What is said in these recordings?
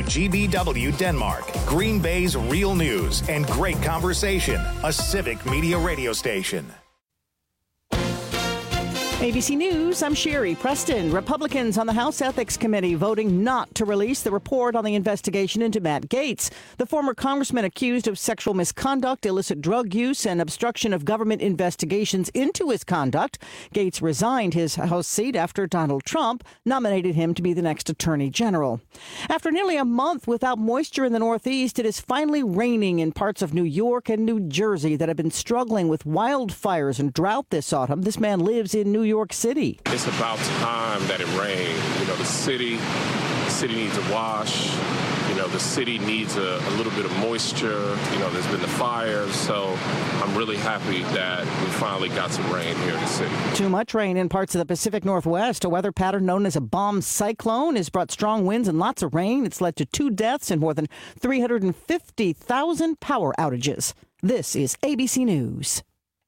WGBW Denmark, Green Bay's real news and great conversation, a civic media radio station. ABC News, I'm Sherry Preston. Republicans on the House Ethics Committee voting not to release the report on the investigation into Matt Gaetz, the former congressman accused of sexual misconduct, illicit drug use, and obstruction of government investigations into his conduct. Gaetz resigned his House seat after Donald Trump nominated him to be the next attorney general. After nearly a month without moisture in the Northeast, it is finally raining in parts of New York and New Jersey that have been struggling with wildfires and drought this autumn. This man lives in New York City. It's about time that it rained. You know, the city needs a wash. You know, the city needs a little bit of moisture. You know, there's been the fires, so I'm really happy that we finally got some rain here in the city. Too much rain in parts of the Pacific Northwest. A weather pattern known as a bomb cyclone has brought strong winds and lots of rain. It's led to 2 deaths and more than 350,000 power outages. This is ABC News.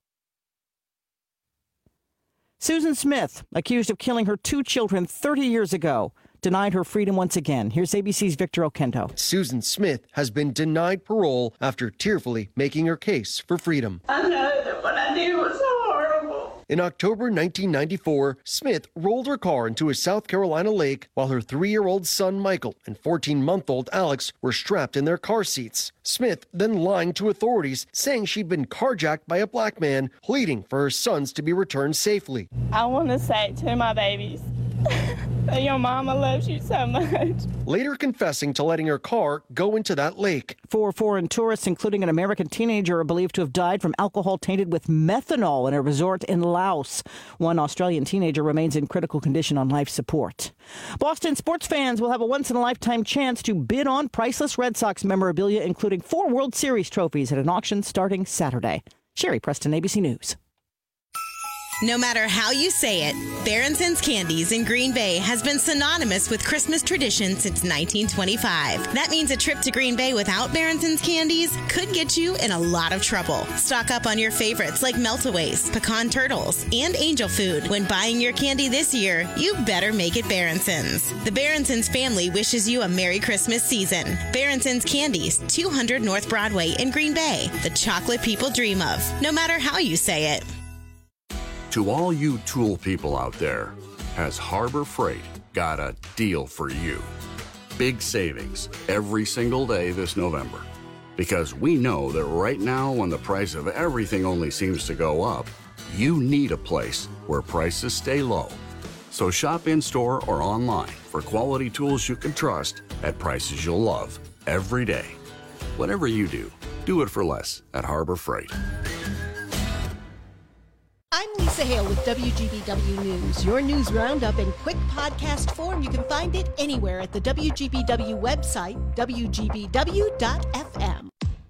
Susan Smith, accused of killing her 2 children 30 years ago, denied her freedom once again. Here's ABC's Victor Okendo. Susan Smith has been denied parole after tearfully making her case for freedom. I know that what I did was horrible. In October 1994, Smith rolled her car into a South Carolina lake while her 3-year-old son Michael and 14-month-old Alex were strapped in their car seats. Smith then lying to authorities, saying she'd been carjacked by a black man, pleading for her sons to be returned safely. I want to say to my babies that your mama loves you so much. Later confessing to letting her car go into that lake. 4 foreign tourists, including an American teenager, are believed to have died from alcohol tainted with methanol in a resort in Laos. One Australian teenager remains in critical condition on life support. Boston sports fans will have a once-in-a-lifetime chance to bid on priceless Red Sox memorabilia, including 4 World Series trophies at an auction starting Saturday. Sherry Preston, ABC News. No matter how you say it, Baronson's Candies in Green Bay has been synonymous with Christmas tradition since 1925. That means a trip to Green Bay without Baronson's Candies could get you in a lot of trouble. Stock up on your favorites like Meltaways, Pecan Turtles, and Angel Food. When buying your candy this year, you better make it Baronson's. The Baronson's family wishes you a Merry Christmas season. Baronson's Candies, 200 North Broadway in Green Bay. The chocolate people dream of, no matter how you say it. To all you tool people out there, has Harbor Freight got a deal for you? Big savings every single day this November. Because we know that right now, when the price of everything only seems to go up, you need a place where prices stay low. So shop in-store or online for quality tools you can trust at prices you'll love every day. Whatever you do it for less at Harbor Freight. I'm Lisa Hale with WGBW News, your news roundup in quick podcast form. You can find it anywhere at the WGBW website, WGBW.fm.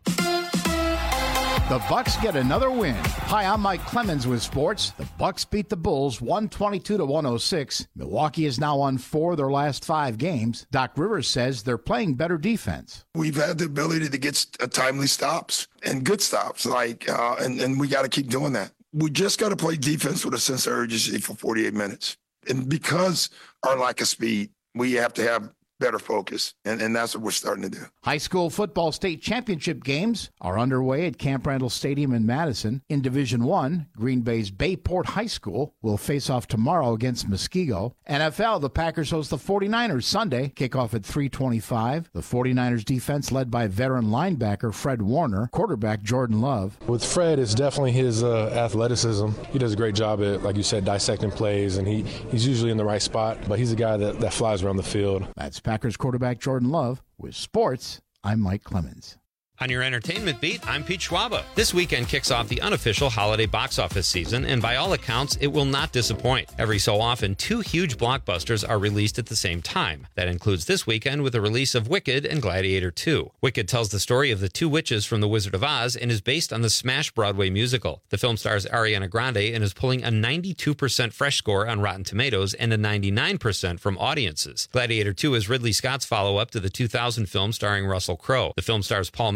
The Bucks get another win. Hi, I'm Mike Clemens with sports. The Bucks beat the Bulls 122-106. Milwaukee is now on 4 of their last 5 games. Doc Rivers says they're playing better defense. We've had the ability to get timely stops and good stops, and we got to keep doing that. We just got to play defense with a sense of urgency for 48 minutes. And because our lack of speed, we have to have better focus, and that's what we're starting to do. High school football state championship games are underway at Camp Randall Stadium in Madison. In Division I, Green Bay's Bayport High School will face off tomorrow against Muskego. NFL, the Packers host the 49ers Sunday, kickoff at 3:25. The 49ers defense led by veteran linebacker Fred Warner, quarterback Jordan Love. With Fred, it's definitely his athleticism. He does a great job at, like you said, dissecting plays, and he's usually in the right spot, but he's a guy that flies around the field. That's Packers quarterback Jordan Love. With sports, I'm Mike Clemens. On your entertainment beat, I'm Pete Schwaba. This weekend kicks off the unofficial holiday box office season, and by all accounts, it will not disappoint. Every so often, 2 huge blockbusters are released at the same time. That includes this weekend with the release of Wicked and Gladiator 2. Wicked tells the story of the 2 witches from The Wizard of Oz and is based on the smash Broadway musical. The film stars Ariana Grande and is pulling a 92% fresh score on Rotten Tomatoes and a 99% from audiences. Gladiator 2 is Ridley Scott's follow-up to the 2000 film starring Russell Crowe. The film stars Paul Mescal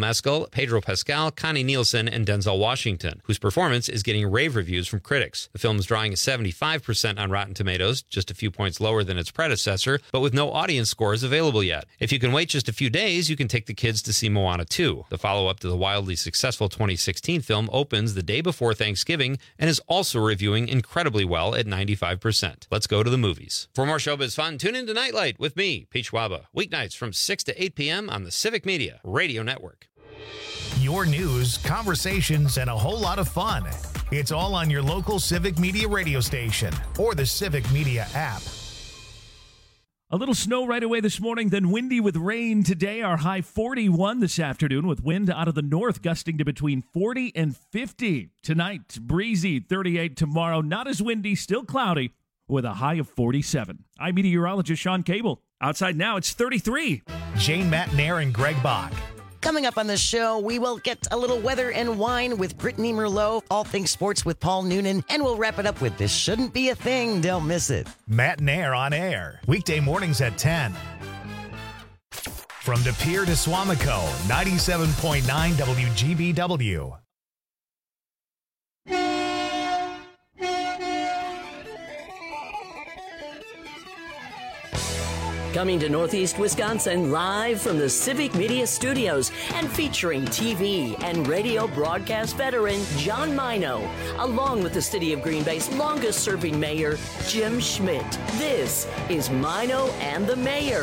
Mescal, Pedro Pascal, Connie Nielsen, and Denzel Washington, whose performance is getting rave reviews from critics. The film is drawing a 75% on Rotten Tomatoes, just a few points lower than its predecessor, but with no audience scores available yet. If you can wait just a few days, you can take the kids to see Moana 2. The follow-up to the wildly successful 2016 film opens the day before Thanksgiving and is also reviewing incredibly well at 95%. Let's go to the movies. For more showbiz fun, tune in to Nightlight with me, Pete Schwaba, weeknights from 6 to 8 p.m. on the Civic Media Radio Network. Your news, conversations, and a whole lot of fun. It's all on your local Civic Media radio station or the Civic Media app. A little snow right away this morning, then windy with rain today. Our high 41 this afternoon with wind out of the north gusting to between 40 and 50. Tonight, breezy, 38 tomorrow. Not as windy, still cloudy with a high of 47. I'm meteorologist Sean Cable. Outside now, it's 33. Jane Matnair and Greg Bach. Coming up on the show, we will get a little weather and wine with Brittany Merlot, all things sports with Paul Noonan, and we'll wrap it up with This Shouldn't Be a Thing. Don't miss it. Matnair on air, weekday mornings at 10. From De Pere to Suamico, 97.9 WGBW. Coming to Northeast Wisconsin live from the Civic Media Studios and featuring TV and radio broadcast veteran John Mino, along with the City of Green Bay's longest-serving mayor, Jim Schmidt. This is Mino and the Mayor.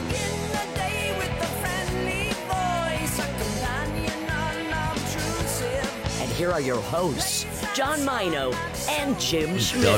And here are your hosts, John Mino and Jim Schmidt.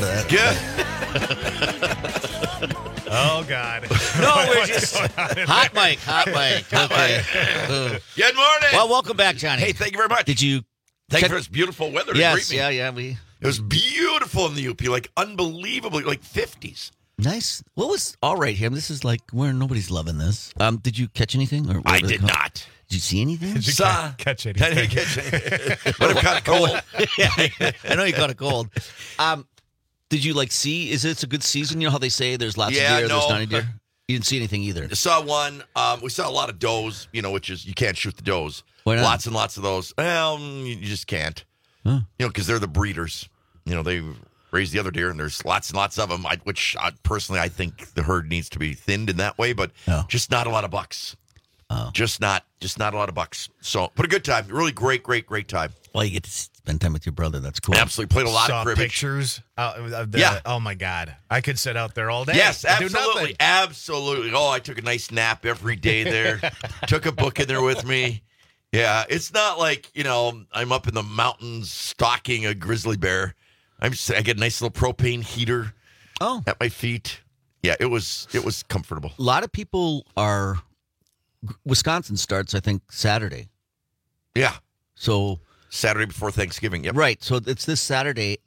Oh, God. No, we're just... Hot mic. Okay. Good morning. Well, welcome back, Johnny. Hey, thank you very much. Did you... Thank you for this beautiful weather to Yes, greet me. yeah. It was beautiful in the UP, like unbelievably, like 50s. Nice. What was all right here? This is like where nobody's loving this. Did you catch anything? Or I did not. Did you see anything? Did you catch anything? I didn't catch anything. But I've caught a cold. Yeah, I know you caught a cold. Did you see? Is it a good season? You know how they say there's lots of deer, there's not any deer. You didn't see anything either. I saw one. We saw a lot of does. Which is you can't shoot the does. Why not? Lots and lots of those. Well, you just can't. Huh. Because they're the breeders. They raise the other deer, and there's lots and lots of them. Personally, I think the herd needs to be thinned in that way, but just not a lot of bucks. Oh. Just not a lot of bucks. So, but a good time. Really great time. Well, you get to spend time with your brother. That's cool. Absolutely. Played a lot of cribbage. Pictures. Yeah. Oh, my God. I could sit out there all day. Yes, and do absolutely. nothing. Absolutely. Oh, I took a nice nap every day there. Took a book in there with me. Yeah, it's not like, I'm up in the mountains stalking a grizzly bear. I get a nice little propane heater at my feet. Yeah, it was comfortable. A lot of people are... Wisconsin starts, I think, Saturday. Yeah. So... Saturday before Thanksgiving, yep. Right, so it's this Saturday.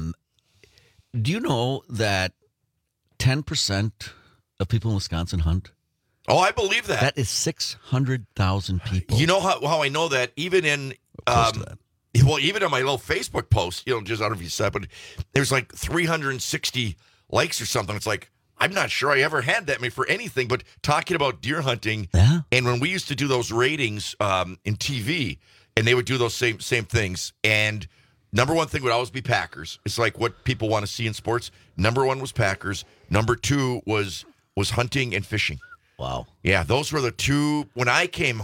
Do you know that 10% of people in Wisconsin hunt? Oh, I believe that. That is 600,000 people. You know how I know that? Even in... even on my little Facebook post, just I don't know if you said, but there's like 360 likes or something. It's like, I'm not sure I ever had that many for anything, but talking about deer hunting. Yeah. And when we used to do those ratings in TV, and they would do those same things, and number one thing would always be Packers. It's like what people want to see in sports. Number one was Packers. Number two was hunting and fishing. Wow. Yeah, those were the two. When I came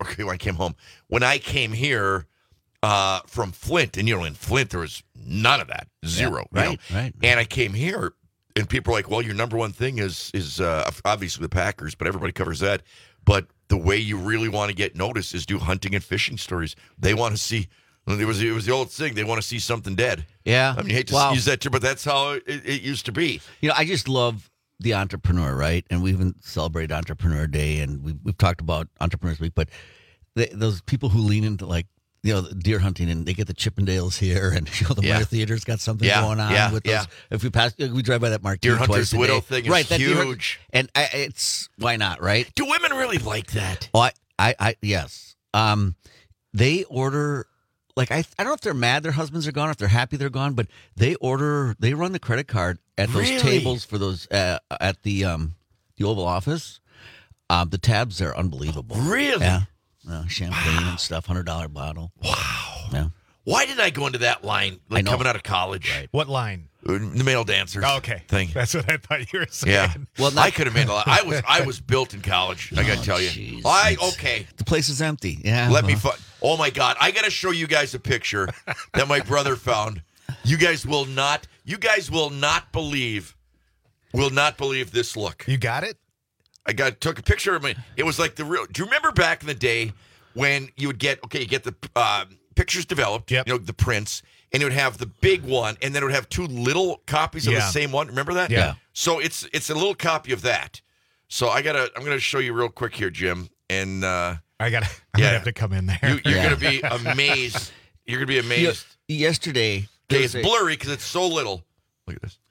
here from Flint, and in Flint there was none of that, zero. Yeah, right. And I came here, and people are like, "Well, your number one thing is obviously the Packers, but everybody covers that. But the way you really want to get noticed is do hunting and fishing stories. They want to see." It was the old thing. They want to see something dead. Yeah. I mean, you hate to use that term, but that's how it used to be. I just love the entrepreneur, right? And we even celebrated Entrepreneur Day, and we've talked about Entrepreneurs Week, but those people who lean into deer hunting, and they get the Chippendales here, and the Meyer Theater's got something going on with those. If we drive by that marquee Deer Hunter's twice a Widow day. thing is right, huge. And it's why not, right? Do women really like that? Oh, yes. They order. I don't know if they're mad their husbands are gone, or if they're happy they're gone, but they run the credit card at those tables for those at the Oval Office. The tabs are unbelievable. Really? Yeah. champagne and stuff, $100 bottle. Wow. Yeah. Why did I go into that line coming out of college? Right. What line? The male dancers. Oh, okay. Thing. That's what I thought you were saying. Yeah. Well, I could have made a lot. I was built in college. I got to tell you. Geez. Okay. The place is empty. Yeah. Let me. Oh my God! I got to show you guys a picture that my brother found. You guys will not believe. Will not believe this look. You got it? Took a picture of me. It was like the real. Do you remember back in the day when you would get the pictures developed, the prints, and it would have the big one, and then it would have 2 little copies of the same one. Remember that? Yeah. So it's a little copy of that. So I'm gonna show you real quick here, Jim, and I'm gonna have to come in there. You're gonna be amazed. You're gonna be amazed. Yesterday, okay, it's blurry because it's so little. Look at this.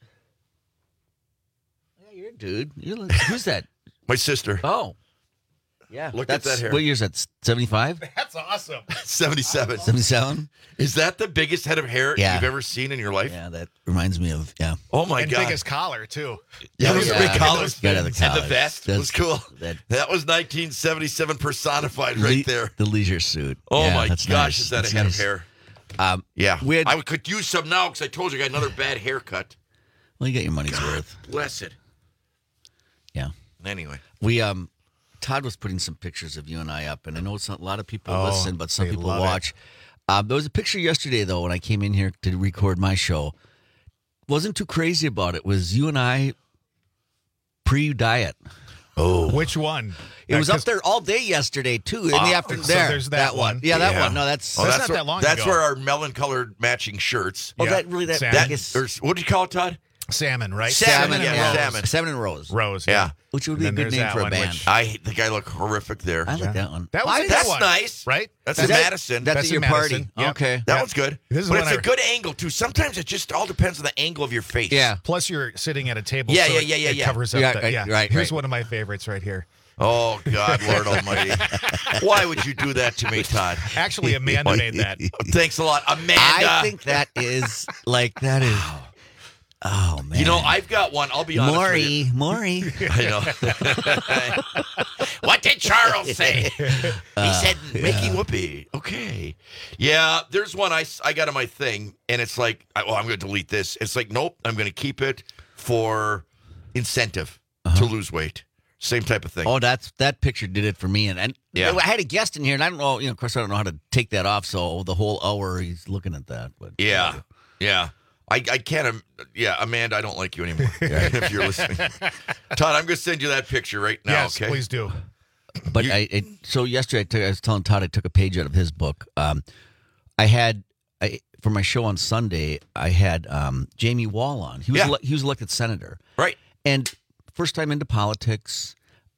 Yeah, you're a dude. Who's that? My sister. Oh. Yeah. Look at that hair. What year is that? 75? That's awesome. 77. 77? Is that the biggest head of hair you've ever seen in your life? Yeah, that reminds me of, Oh, my God. And biggest collar, too. Yeah, it was a big collar. Got the And the vest was cool. That was 1977 personified right there. The leisure suit. Oh, my that's gosh, nice. is that That's a head nice. of hair? Yeah. I could use some now because I told you I got another bad haircut. Well, you get your money's worth. Bless it. Yeah. Anyway. Todd was putting some pictures of you and I up, and I know a lot of people Oh, listen, but some they people love watch. There was a picture yesterday, though, when I came in here to record my show. Wasn't too crazy about it. Was you and I pre-diet. Oh. Which one? It was up there all day yesterday, too, in the afternoon. So there's that one. Yeah, that one. No, that's not that long ago. That's where our melon-colored matching shirts. Oh, that really that Salmon. What did you call it, Todd? Salmon, right? Salmon, yeah. Salmon. Salmon and Rose. Rose, Yeah. Which would be a good name for a band. I think I look horrific there. I like that one. That was a good That's one. nice. Right? That's Is in that- Madison. That's at in your Madison. party. Yep. Okay. That one's good. This is But when it's a good angle, too. Sometimes it just all depends on the angle of your face. Yeah. Plus, you're sitting at a table. Yeah, so yeah, it yeah. covers up. Yeah, right. Here's one of my favorites right here. Oh, God, Lord Almighty. Why would you do that to me, Todd? Actually, Amanda made that. Thanks a lot. Amanda. I think that is oh, man. You know, I've got one. I'll be honest with you. Maury. I know. What did Charles say? He said, making whoopee. Okay. Yeah, there's one I got on my thing, and it's like, I'm going to delete this. It's like, nope, I'm going to keep it for incentive to lose weight. Same type of thing. Oh, that picture did it for me. And Yeah. I had a guest in here, and I don't know, of course, I don't know how to take that off, so the whole hour he's looking at that. But Yeah. I can't. Amanda, I don't like you anymore. If you're listening, Todd, I'm going to send you that picture right now. Yes, okay, please do. But so yesterday I was telling Todd I took a page out of his book. For my show on Sunday, I had Jamie Wall on. He was elected senator, right? And first time into politics.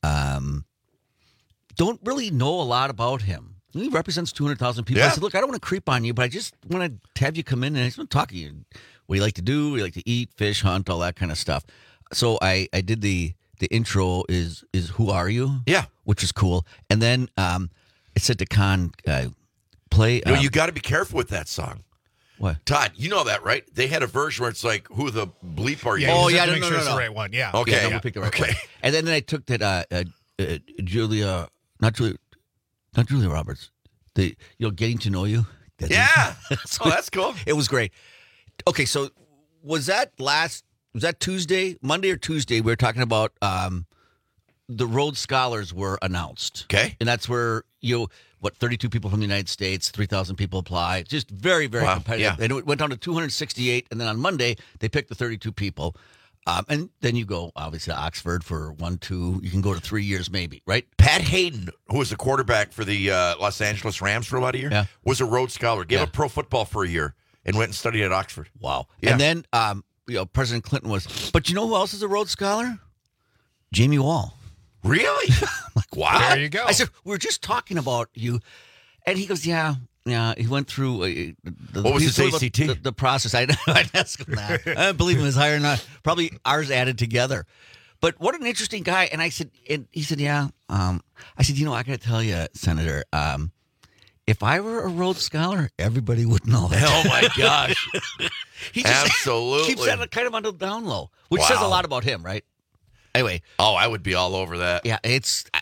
Don't really know a lot about him. He represents 200,000 people. Yeah. I said, look, I don't want to creep on you, but I just want to have you come in and I just want to talk to you. What do you like to do? What do you like to eat, fish, hunt, all that kind of stuff. So I did the intro is Who Are You? Yeah. Which is cool. And then it said to Con, play. No, you got to be careful with that song. What? Todd, you know that, right? They had a version where it's like, who the bleep are you? Yeah, Oh, you yeah, have to make sure no. it's the right one. Yeah. Okay. Yeah, we'll pick the right Okay. one. And then I took that not Julia Roberts. Getting to know you. Yeah. That's cool. It was great. Okay, so was that Tuesday, Monday or Tuesday? We were talking about the Rhodes Scholars were announced. Okay. And that's where 32 people from the United States, 3,000 people apply. Just very, very competitive. Yeah. And it went down to 268, and then on Monday they picked the 32 people. And then you go, obviously, to Oxford for 1, 2. You can go to 3 years maybe, right? Pat Hayden, who was the quarterback for the Los Angeles Rams for about a year, was a Rhodes Scholar. Gave up pro football for a year and went and studied at Oxford. Wow. Yeah. And then President Clinton was. But you know who else is a Rhodes Scholar? Jamie Wall. Really? Like, wow. There you go. I said, we're just talking about you. And he goes, yeah. He went through. What was his ACT? The process. I'd ask him that. I don't believe him as higher or not. Probably ours added together. But what an interesting guy. And I said, and he said, yeah. I said, I got to tell you, Senator, if I were a Rhodes Scholar, everybody would know that. Oh, my gosh. He just Absolutely. keeps that kind of on the down low, which says a lot about him, right? Anyway. Oh, I would be all over that. Yeah,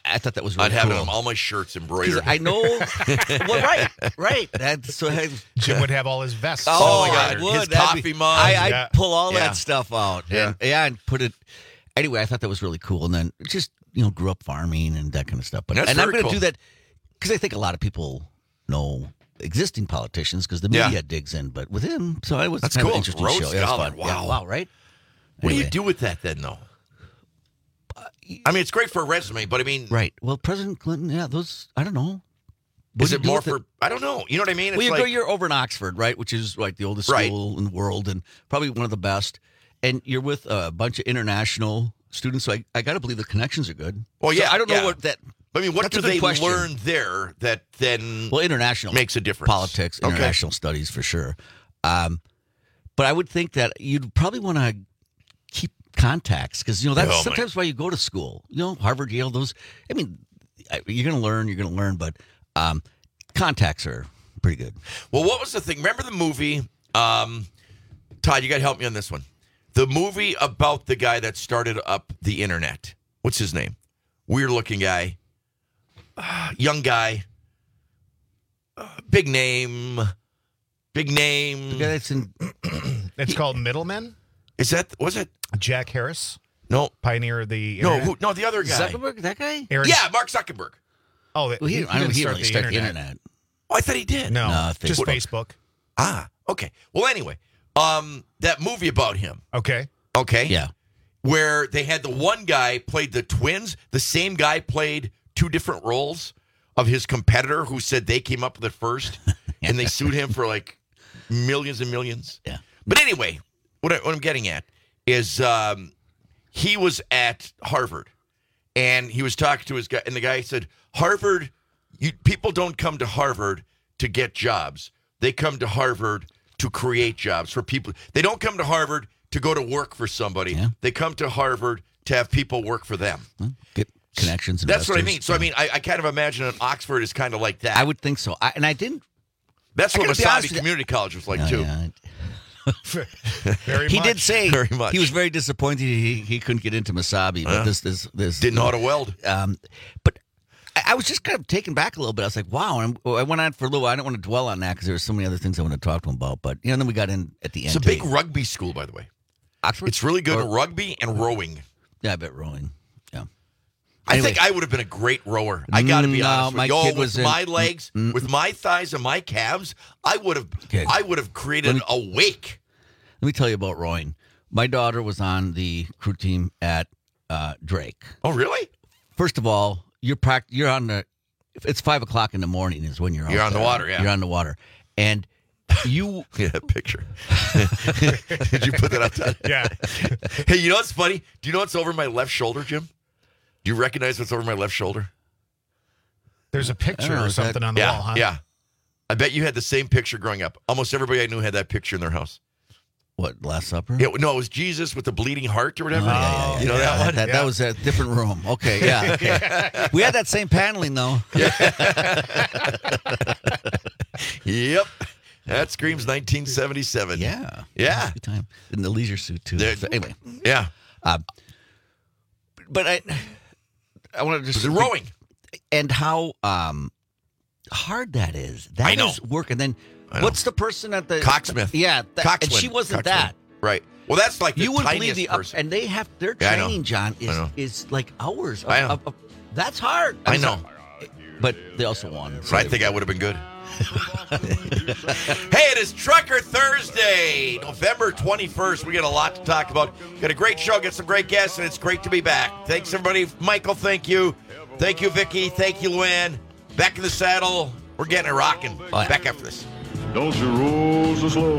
I thought that was really I'd have cool. it on all my shirts embroidered. I know. Well, right. Jim would have all his vests. Oh, my God. I would. His coffee mug. I'd pull all Yeah. that stuff out. Yeah. And put it. Anyway, I thought that was really cool. And then just, grew up farming and that kind of stuff. But That's and I'm very going to cool. do that because I think a lot of people know existing politicians because the media digs in. But with him, so it was That's kind of cool. an interesting Rhodes show. Yeah, it was Scholar. fun. Wow. Yeah, wow, right? What do Anyway. you do with that then, though? I mean, it's great for a resume, but I mean, Right. Well, President Clinton, those, I don't know. is it more for? I don't know. You know what I mean? It's Well, you're over in Oxford, right? Which is like the oldest school in the world and probably one of the best. And you're with a bunch of international students, so I got to believe the connections are good. Well, So yeah, I don't know yeah. what that. I mean, what that's do a good they question. learn there that then international makes a difference? Politics, international studies for sure. But I would think that you'd probably want to keep contacts because that's sometimes why you go to school. Harvard, Yale, those. I mean, you're going to learn, but contacts are pretty good. Well, what was the thing? Remember the movie? Todd, you got to help me on this one. The movie about the guy that started up the internet. What's his name? Weird looking guy. Young guy. Big name. The guy that's in. It's called Middlemen. Was it Jack Harris? No. Pioneer of the internet? No, the other guy. Zuckerberg, that guy? Yeah, Mark Zuckerberg. Oh, Well, he didn't really start the internet. Oh, I thought he did. No, just Facebook. Facebook. Ah, okay. Well, anyway, that movie about him. Okay. Yeah. Where they had the one guy played the twins. The same guy played two different roles of his competitor who said they came up with it first, and they sued him for like millions and millions. Yeah. But anyway, what I'm getting at is he was at Harvard, and he was talking to his guy, and the guy said, Harvard, people don't come to Harvard to get jobs. They come to Harvard to create jobs for people. They don't come to Harvard to go to work for somebody. Yeah. They come to Harvard to have people work for them. Get connections. That's what I investors. mean. So, I mean, I kind of imagine that Oxford is kind of like that. I would think so. I didn't. That's I what gotta be honest Wasabi with you. Community College was like, too. Yeah. Very He much. did say Very much. he was very disappointed he couldn't get into Masabi, but this Didn't know how to weld. But I was just kind of taken back a little bit. I was like, wow. And I went on for a little. I don't want to dwell on that because there were so many other things I want to talk to him about. But and then we got in at the end. It's a big rugby school, by the way. Oxford. It's really good at rugby and rowing. Yeah, I bet rowing. Yeah. I think I would have been a great rower. I got to be honest with my you. kid With was in- my legs, with my thighs and my calves, I would have created a wake. Let me tell you about rowing. My daughter was on the crew team at Drake. Oh, really? First of all, you're on the. It's 5:00 in the morning is when you're You're out on the there. water, yeah. You're on the water, and you. Yeah, that picture. Did you put that up there? Yeah. Hey, you know what's funny? Do you know what's over my left shoulder, Jim? Do you recognize what's over my left shoulder? There's a picture or something on the wall, huh? Yeah. I bet you had the same picture growing up. Almost everybody I knew had that picture in their house. What, Last Supper? Yeah, no, it was Jesus with the bleeding heart or whatever. Yeah. You know that one? That was a different room. Okay, yeah. Okay. We had that same paneling, though. Yep. That screams 1977. Yeah. Yeah. Good time. In the leisure suit, too. So anyway. Yeah. But I want to just... The rowing. And how hard that is. That I know. is work. And then I know. what's the person at the... Cocksmith. Yeah. And Coxswain. she wasn't Coxswain. that. Right. Well, that's like the You wouldn't tiniest believe person. and they have their Yeah, I know. training, John, I know. is like hours. I know. That's hard. I know. But they also won. But I think I would have been good. Hey, it is Trucker Thursday, November 21st. We got a lot to talk about. Got a great show, got some great guests, and it's great to be back. Thanks, everybody. Michael, thank you. Thank you, Vicky. Thank you, Luann. Back in the saddle. We're getting it rocking. Back after this. Don't you roll so slow.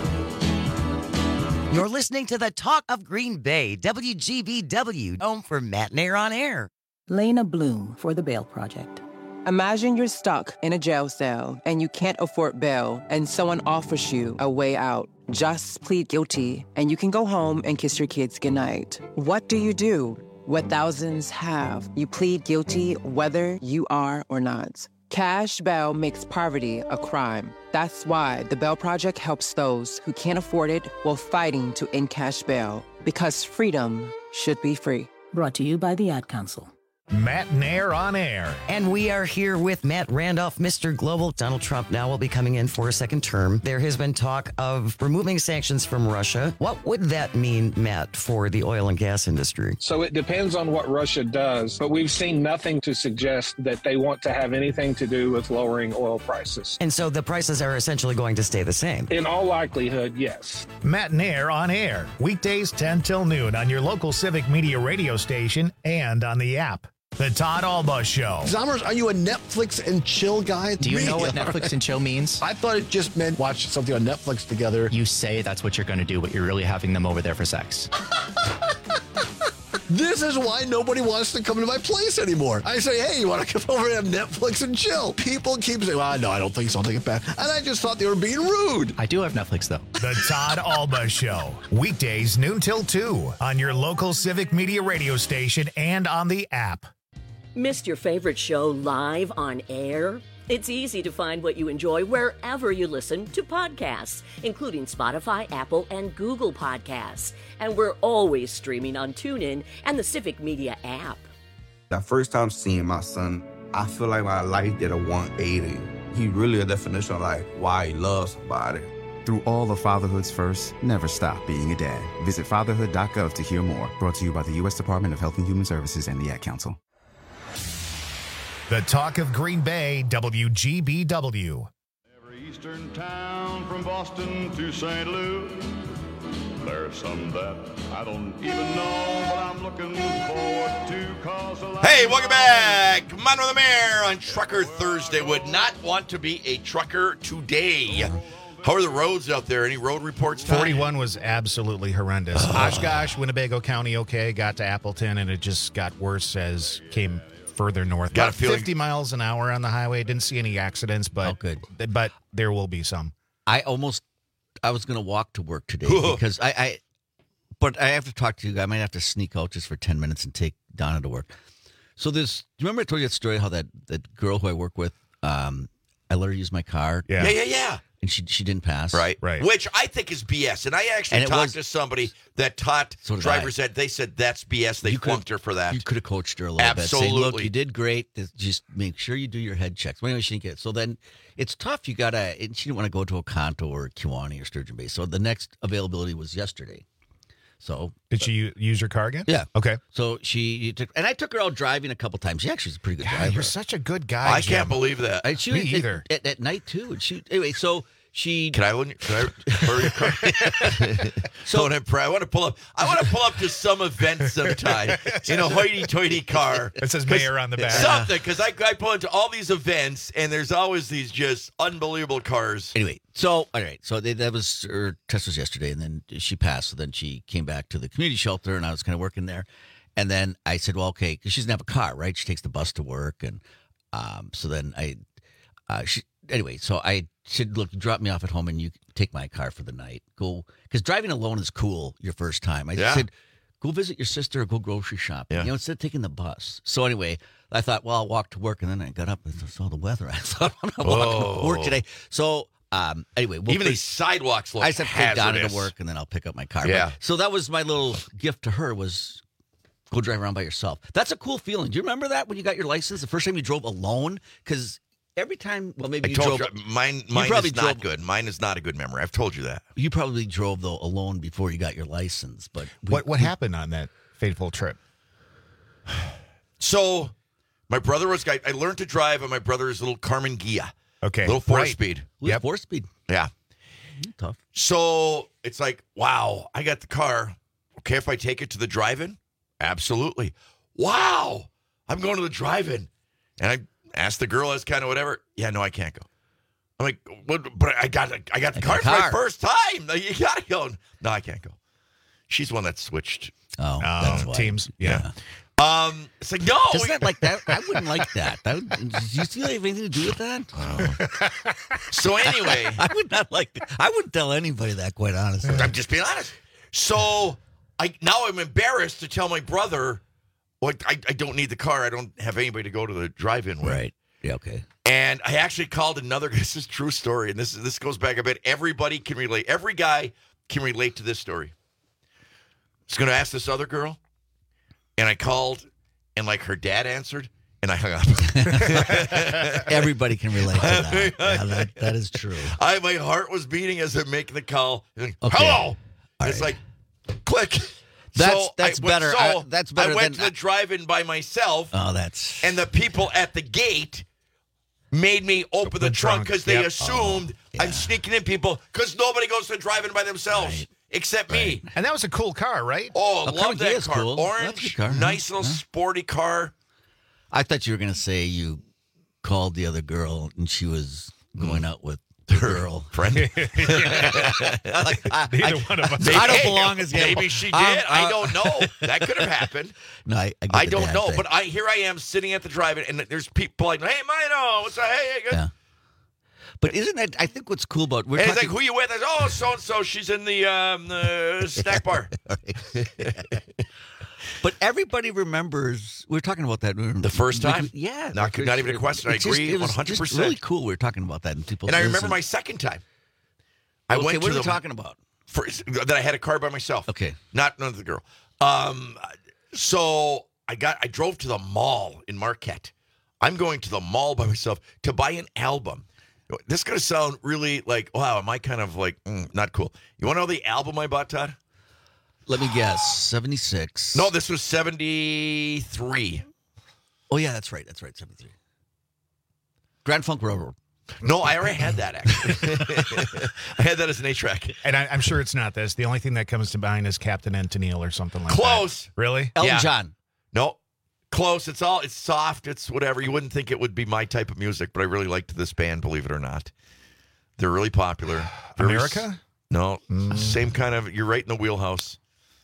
You're listening to the Talk of Green Bay, WGBW, home for Matt Nair on Air. Lena Bloom for the Bail Project. Imagine you're stuck in a jail cell and you can't afford bail and someone offers you a way out. Just plead guilty and you can go home and kiss your kids goodnight. What do? What thousands have. You plead guilty whether you are or not. Cash bail makes poverty a crime. That's why the Bail Project helps those who can't afford it while fighting to end cash bail. Because freedom should be free. Brought to you by the Ad Council. Matt Nair on air. And we are here with Matt Randolph, Mr. Global. Donald Trump now will be coming in for a second term. There has been talk of removing sanctions from Russia. What would that mean, Matt, for the oil and gas industry? So it depends on what Russia does, but we've seen nothing to suggest that they want to have anything to do with lowering oil prices. And so the prices are essentially going to stay the same? In all likelihood, yes. Matt Nair on air. Weekdays 10 till noon on your local Civic Media radio station and on the app. The Todd Alba Show. Zommers, are you a Netflix and chill guy? Do you know what Netflix and chill means? I thought it just meant watch something on Netflix together. You say that's what you're going to do, but you're really having them over there for sex. This is why nobody wants to come to my place anymore. I say, hey, you want to come over and have Netflix and chill? People keep saying, well, no, I don't think so. I'll take it back. And I just thought they were being rude. I do have Netflix, though. The Todd Alba Show. Weekdays noon till 2 on your local Civic Media radio station and on the app. Missed your favorite show live on air? It's easy to find what you enjoy wherever you listen to podcasts, including Spotify, Apple, and Google Podcasts. And we're always streaming on TuneIn and the Civic Media app. The first time seeing my son, I feel like my life did a 180. He really a definition of like why he loves somebody. Through all of fatherhood's first, never stop being a dad. Visit fatherhood.gov to hear more. Brought to you by the U.S. Department of Health and Human Services and the Ad Council. The talk of Green Bay, WGBW. Every eastern town from Boston to St. Louis, there's some that I don't even know, but I'm looking forward to cause a lot. Hey, welcome back. Man with the Mayor on Trucker Thursday. Would not want to be a trucker today. How are the roads out there? Any road reports? 41 was absolutely horrendous. Oshkosh, Winnebago County, okay. Got to Appleton, and it just got worse as came further north. Got about 50 miles an hour on the highway. Didn't see any accidents, but but there will be some. I was going to walk to work today because but I have to talk to you. I might have to sneak out just for 10 minutes and take Donna to work. So do you remember I told you that story how that girl who I work with, I let her use my car? Yeah. And she didn't pass. Right. Which I think is BS. And I actually talked to somebody that taught drivers ed. They said that's BS. They flunked her for that. You could have coached her a little bit. Saying, look, you did great. Just make sure you do your head checks. Well, anyway, she didn't get it. So then it's tough. You got to, and she didn't want to go to Oconto or Kewanee or Sturgeon Bay. So the next availability was yesterday. So did she use your car again? Yeah. Okay. So I took her out driving a couple times. She actually was a pretty good driver. You're such a good guy. I can't believe that. Me either. At night too. Anyway, so she. Can I borrow your car? So I want to pull up. I want to pull up to some event sometime in a hoity-toity car. It says Mayor on the back. Something, because I pull into all these events, and there's always these just unbelievable cars. Anyway, so all right, so that was her test was yesterday, and then she passed. So then she came back to the community shelter, and I was kind of working there. And then I said, well, okay, because she doesn't have a car, right? She takes the bus to work, and so then so I said, look, drop me off at home, and you take my car for the night. Go, because driving alone is cool your first time. I said, go visit your sister or go grocery shopping, instead of taking the bus. So anyway, I thought, well, I'll walk to work, and then I got up and saw the weather. I thought, I'm not walking to work today. So anyway, even these sidewalks look hazardous. I said, take Donna to work, and then I'll pick up my car. Yeah. So that was my little gift to her was go drive around by yourself. That's a cool feeling. Do you remember that when you got your license, the first time you drove alone? Because every time, well, maybe mine is not good. Mine is not a good memory. I've told you that. You probably drove, though, alone before you got your license. But what happened on that fateful trip? So my brother I learned to drive on my brother's little Carmen Ghia. Okay. Little 4-speed. Yep. 4-speed. Yeah. Tough. So it's like, wow, I got the car. Okay, if I take it to the drive-in? Absolutely. Wow, I'm going to the drive-in. And I asked the girl as kind of whatever. Yeah, no, I can't go. I'm like, but I got the car for my first time. You got to go. No, I can't go. She's the one that switched. Oh, that's why. Teams. Yeah. It's like, no. Isn't that like that? I wouldn't like that. Do you still have anything to do with that? Oh. So anyway. I would not like that. I wouldn't tell anybody that, quite honestly. I'm just being honest. So now I'm embarrassed to tell my brother, well, I don't need the car. I don't have anybody to go to the drive-in with. Right. Yeah, okay. And I actually called another, this is a true story, and this goes back a bit. Everybody can relate. Every guy can relate to this story. I was going to ask this other girl, and I called, and like her dad answered, and I hung up. Everybody can relate to that. Yeah, that is true. My heart was beating as I'm making the call. Hello. It's like, click. That's better. That's better. I went to the drive-in by myself. Oh, that's. And the people at the gate made me open the trunk because they assumed I'm sneaking in people because nobody goes to the drive-in by themselves except me. And that was a cool car, right? Oh, I love that car. Cool. Orange, car. nice little sporty car. I thought you were going to say you called the other girl and she was going out with her girl. Friend. Neither one of us. I don't belong as gay. Maybe she did. I don't know. That could have happened. No, I don't know. Thing. But here I am sitting at the drive-in, and there's people like, "Hey, Mino, what's up? Hey, good." Yeah. But isn't that? I think what's cool about it's like, who you with? I said, so and so. She's in the snack bar. But everybody remembers. We were talking about that the first time. Yeah, not even a question. I agree 100%. It's really cool. We were talking about that, and I remember my second time. What are you talking about? That I had a car by myself. Okay, not another girl. So I drove to the mall in Marquette. I'm going to the mall by myself to buy an album. This is going to sound really like, wow, am I kind of like not cool? You want to know the album I bought, Todd? Let me guess, 76. No, this was 73. Oh, yeah, that's right, 73. Grand Funk Railroad. No, I already had that, actually. I had that as an 8-track. And I'm sure it's not this. The only thing that comes to mind is Captain and Tennille or something like that. Close. Really? Elton John. No. Close. It's soft. It's whatever. You wouldn't think it would be my type of music, but I really liked this band, believe it or not. They're really popular. America? No. Same kind of, you're right in the wheelhouse.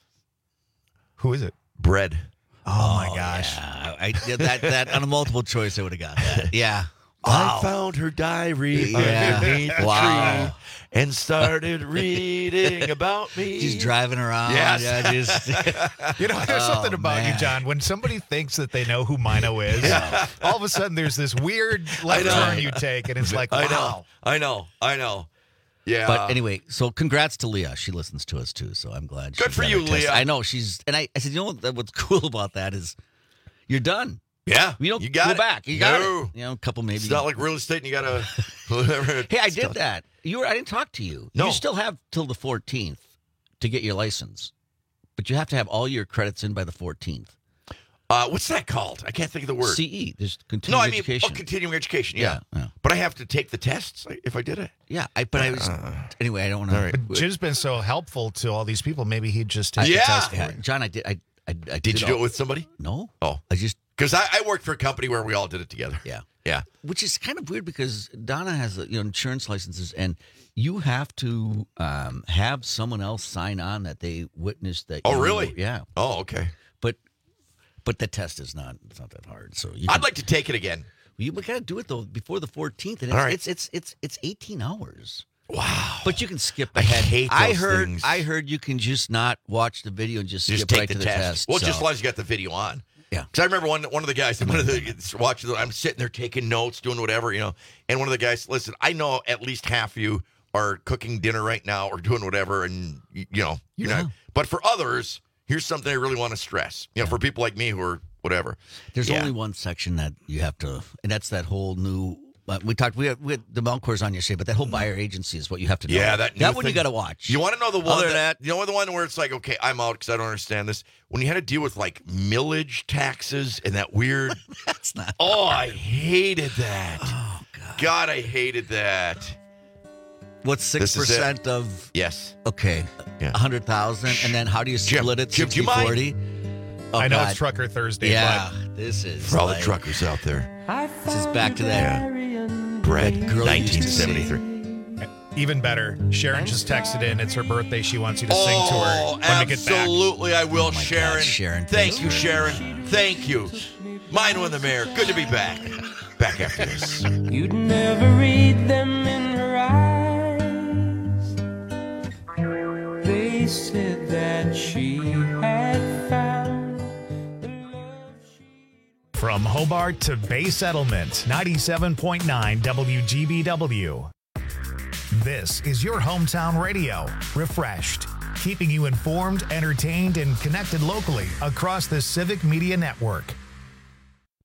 Who is it? Bread. Oh my gosh. Yeah. That on a multiple choice I would have got that. Yeah. Wow. I found her diary underneath the tree and started reading about me. She's driving around. Yes. Yeah, you know, there's something about you, John. When somebody thinks that they know who Mino is, all of a sudden there's this weird left turn you take, and it's like, wow. I know. Yeah. But anyway, so congrats to Leah. She listens to us too, so I'm glad. Good for you, Leah. I know and I said, you know what's cool about that is you're done. Yeah. You don't you got go it. back. You got it. You know, a couple maybe. It's not like real estate and you got to Hey, I did that. I didn't talk to you. No. You still have till the 14th to get your license. But you have to have all your credits in by the 14th. What's that called? I can't think of the word. CE. There's continuing education. Continuing education. Yeah. But I have to take the tests if I did it. Yeah. Anyway, I don't want to. Right. But Jim's been so helpful to all these people. Maybe he'd just take the test for you. John, I did. Did you do it with somebody? No. Oh. Because I worked for a company where we all did it together. Yeah. Which is kind of weird because Donna has insurance licenses, and you have to have someone else sign on that they witnessed that. Oh, really? Yeah. Oh, okay. But the test is not that hard. So I'd like to take it again. You got to do it though before the 14th, and it's 18 hours. Wow. But you can skip ahead. I hate those things. I heard you can just not watch the video and just skip take right to the test. Well, just as long as you got the video on. Yeah. Because I remember one of the guys, watching. I'm sitting there taking notes, doing whatever, and one of the guys, listen, I know at least half of you are cooking dinner right now or doing whatever, and you're not. But for others, here's something I really want to stress. For people like me who are whatever. There's only one section that you have to, and that's that whole new. We had the Melcors on yesterday, but that whole buyer agency is what you have to know. Yeah, that one you got to watch. You want to know the one the one where it's like, okay, I'm out because I don't understand this. When you had to deal with like millage taxes and that weird. That's not. Oh, I hated that. Oh God, I hated that. What's 6% of? Yes. Okay. Yeah. 100,000, and then how do you split it? 60-40. Oh, I know it's Trucker Thursday. Yeah, this is for all the truckers out there. This is back to that. Bread, 1973. Even better, Sharon just texted in. It's her birthday. She wants you to sing to her when we get back. Absolutely, I will, Sharon. God, Sharon. Thank you, Sharon. Thank you. Mino and the Mayor. Good to be back. Back after this. You'd never read them in her eyes. They said that she had found. From Hobart to Bay Settlement, 97.9 WGBW. This is your hometown radio, refreshed, keeping you informed, entertained, and connected locally across the Civic Media Network.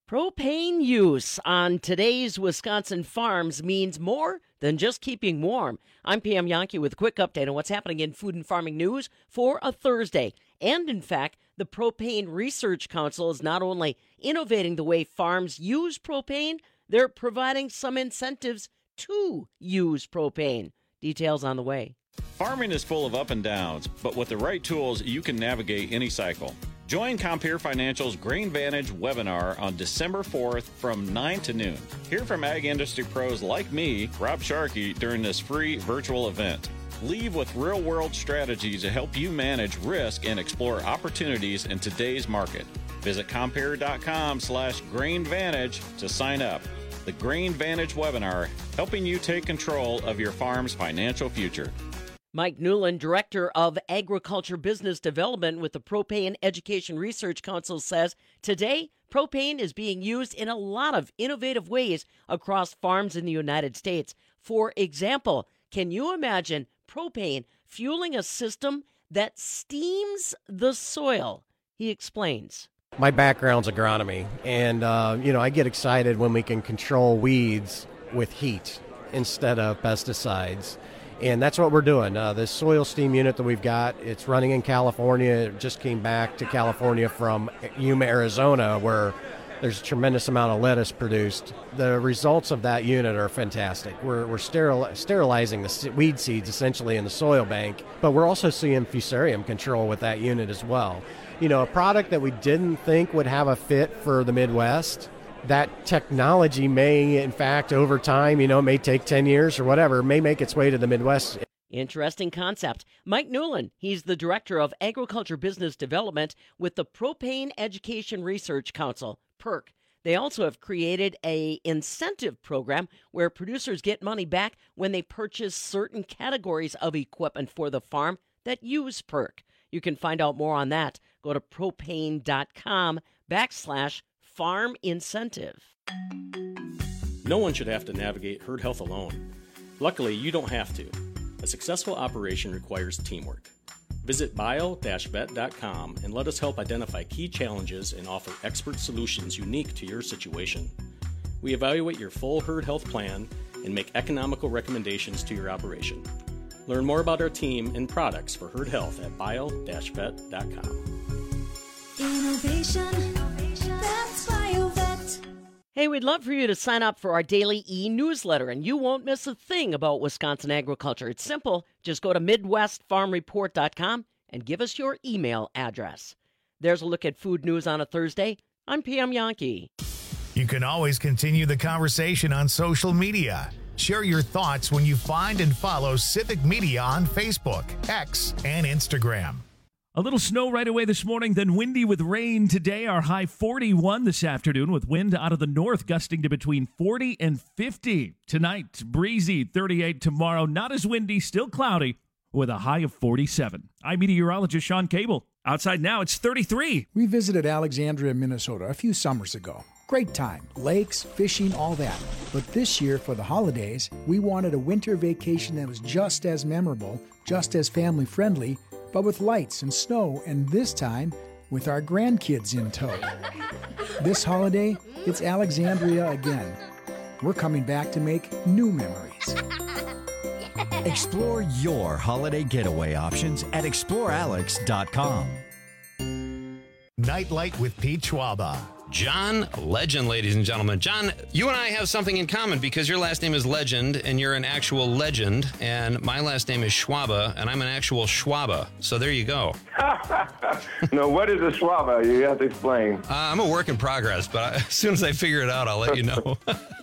Propane use on today's Wisconsin farms means more than just keeping warm. I'm Pam Yankee with a quick update on what's happening in food and farming news for a Thursday. And in fact, the Propane Research Council is not only innovating the way farms use propane, they're providing some incentives to use propane. Details on the way. Farming is full of up and downs, but with the right tools, you can navigate any cycle. Join Compeer Financial's Grain Vantage webinar on December 4th from 9 to noon. Hear from ag industry pros like me, Rob Sharkey, during this free virtual event. Leave with real-world strategies to help you manage risk and explore opportunities in today's market. Visit Compeer.com/GrainVantage to sign up. The Grain Vantage webinar, helping you take control of your farm's financial future. Mike Newland, Director of Agriculture Business Development with the Propane Education Research Council, says today propane is being used in a lot of innovative ways across farms in the United States. For example, can you imagine propane fueling a system that steams the soil? He explains. My background's agronomy, and I get excited when we can control weeds with heat instead of pesticides. And that's what we're doing. This soil steam unit that we've got, it's running in California. It just came back to California from Yuma, Arizona, where there's a tremendous amount of lettuce produced. The results of that unit are fantastic. We're sterilizing the weed seeds essentially in the soil bank, but we're also seeing fusarium control with that unit as well. A product that we didn't think would have a fit for the Midwest, that technology may, in fact, over time, may take 10 years or whatever, may make its way to the Midwest. Interesting concept. Mike Newland, he's the Director of Agriculture Business Development with the Propane Education Research Council, PERC. They also have created an incentive program where producers get money back when they purchase certain categories of equipment for the farm that use PERC. You can find out more on that. Go to propane.com/farm incentive. No one should have to navigate herd health alone. Luckily, you don't have to. A successful operation requires teamwork. Visit bio-vet.com and let us help identify key challenges and offer expert solutions unique to your situation. We evaluate your full herd health plan and make economical recommendations to your operation. Learn more about our team and products for herd health at bio-vet.com. Innovation, that's BioVet. Hey, we'd love for you to sign up for our daily e-newsletter, and you won't miss a thing about Wisconsin agriculture. It's simple. Just go to MidwestFarmReport.com and give us your email address. There's a look at food news on a Thursday. I'm Pam Yankee. You can always continue the conversation on social media. Share your thoughts when you find and follow Civic Media on Facebook, X, and Instagram. A little snow right away this morning, then windy with rain today. Our high 41 this afternoon with wind out of the north gusting to between 40 and 50. Tonight, breezy, 38 tomorrow. Not as windy, still cloudy with a high of 47. I'm meteorologist Sean Cable. Outside now, it's 33. We visited Alexandria, Minnesota a few summers ago. Great time. Lakes, fishing, all that. But this year, for the holidays, we wanted a winter vacation that was just as memorable, just as family-friendly, but with lights and snow, and this time, with our grandkids in tow. This holiday, it's Alexandria again. We're coming back to make new memories. Explore your holiday getaway options at explorealex.com. Nightlight with Pete Schwaba. John Legend, ladies and gentlemen. John, you and I have something in common because your last name is Legend and you're an actual legend, and my last name is Schwaba and I'm an actual Schwaba. So there you go. No, what is a Schwaba? You have to explain. I'm a work in progress, but as soon as I figure it out, I'll let you know.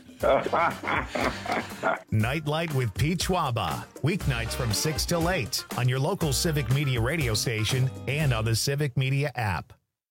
Nightlight with Pete Schwaba. Weeknights from 6 till 8 on your local Civic Media radio station and on the Civic Media app.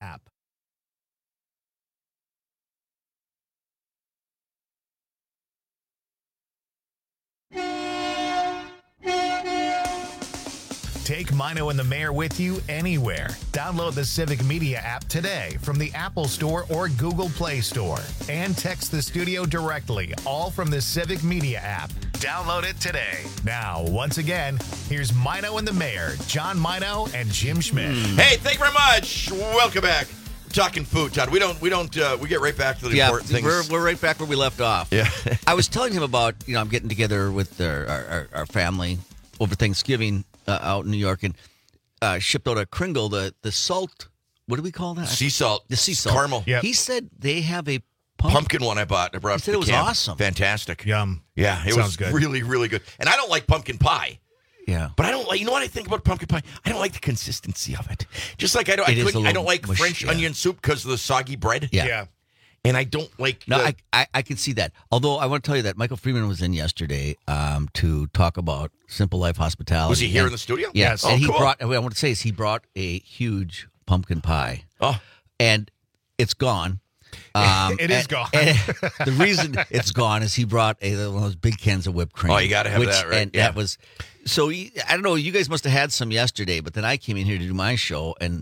Take Mino and the Mayor with you anywhere. Download the Civic Media app today from the Apple Store or Google Play Store. And text the studio directly, all from the Civic Media app. Download it today. Now, once again, here's Mino and the Mayor, John Mino and Jim Schmidt. Hey, thank you very much. Welcome back talking food, Todd. We get right back to the important things. We're right back where we left off. Yeah. I was telling him about, I'm getting together with our family over Thanksgiving out in New York, and shipped out a Kringle, the salt. What do we call that? Sea salt. The sea salt. Caramel. Yep. He said they have a pumpkin one I bought. I brought he said it was awesome. Fantastic. Yum. Yeah, it was good. Really, really good. And I don't like pumpkin pie. Yeah. But I don't like, you know what I think about pumpkin pie? I don't like the consistency of it. Just like I don't like French onion soup because of the soggy bread. Yeah. And I don't like I can see that. Although I want to tell you that Michael Freeman was in yesterday to talk about Simple Life Hospitality. Was he here in the studio? Yes. Oh, and he cool. brought, what I want to say is he brought a huge pumpkin pie. Oh. And it's gone. It is gone. And the reason it's gone is he brought one of those big cans of whipped cream. Oh, you got to have that, right? And that was, so I don't know, you guys must have had some yesterday, but then I came in here to do my show, and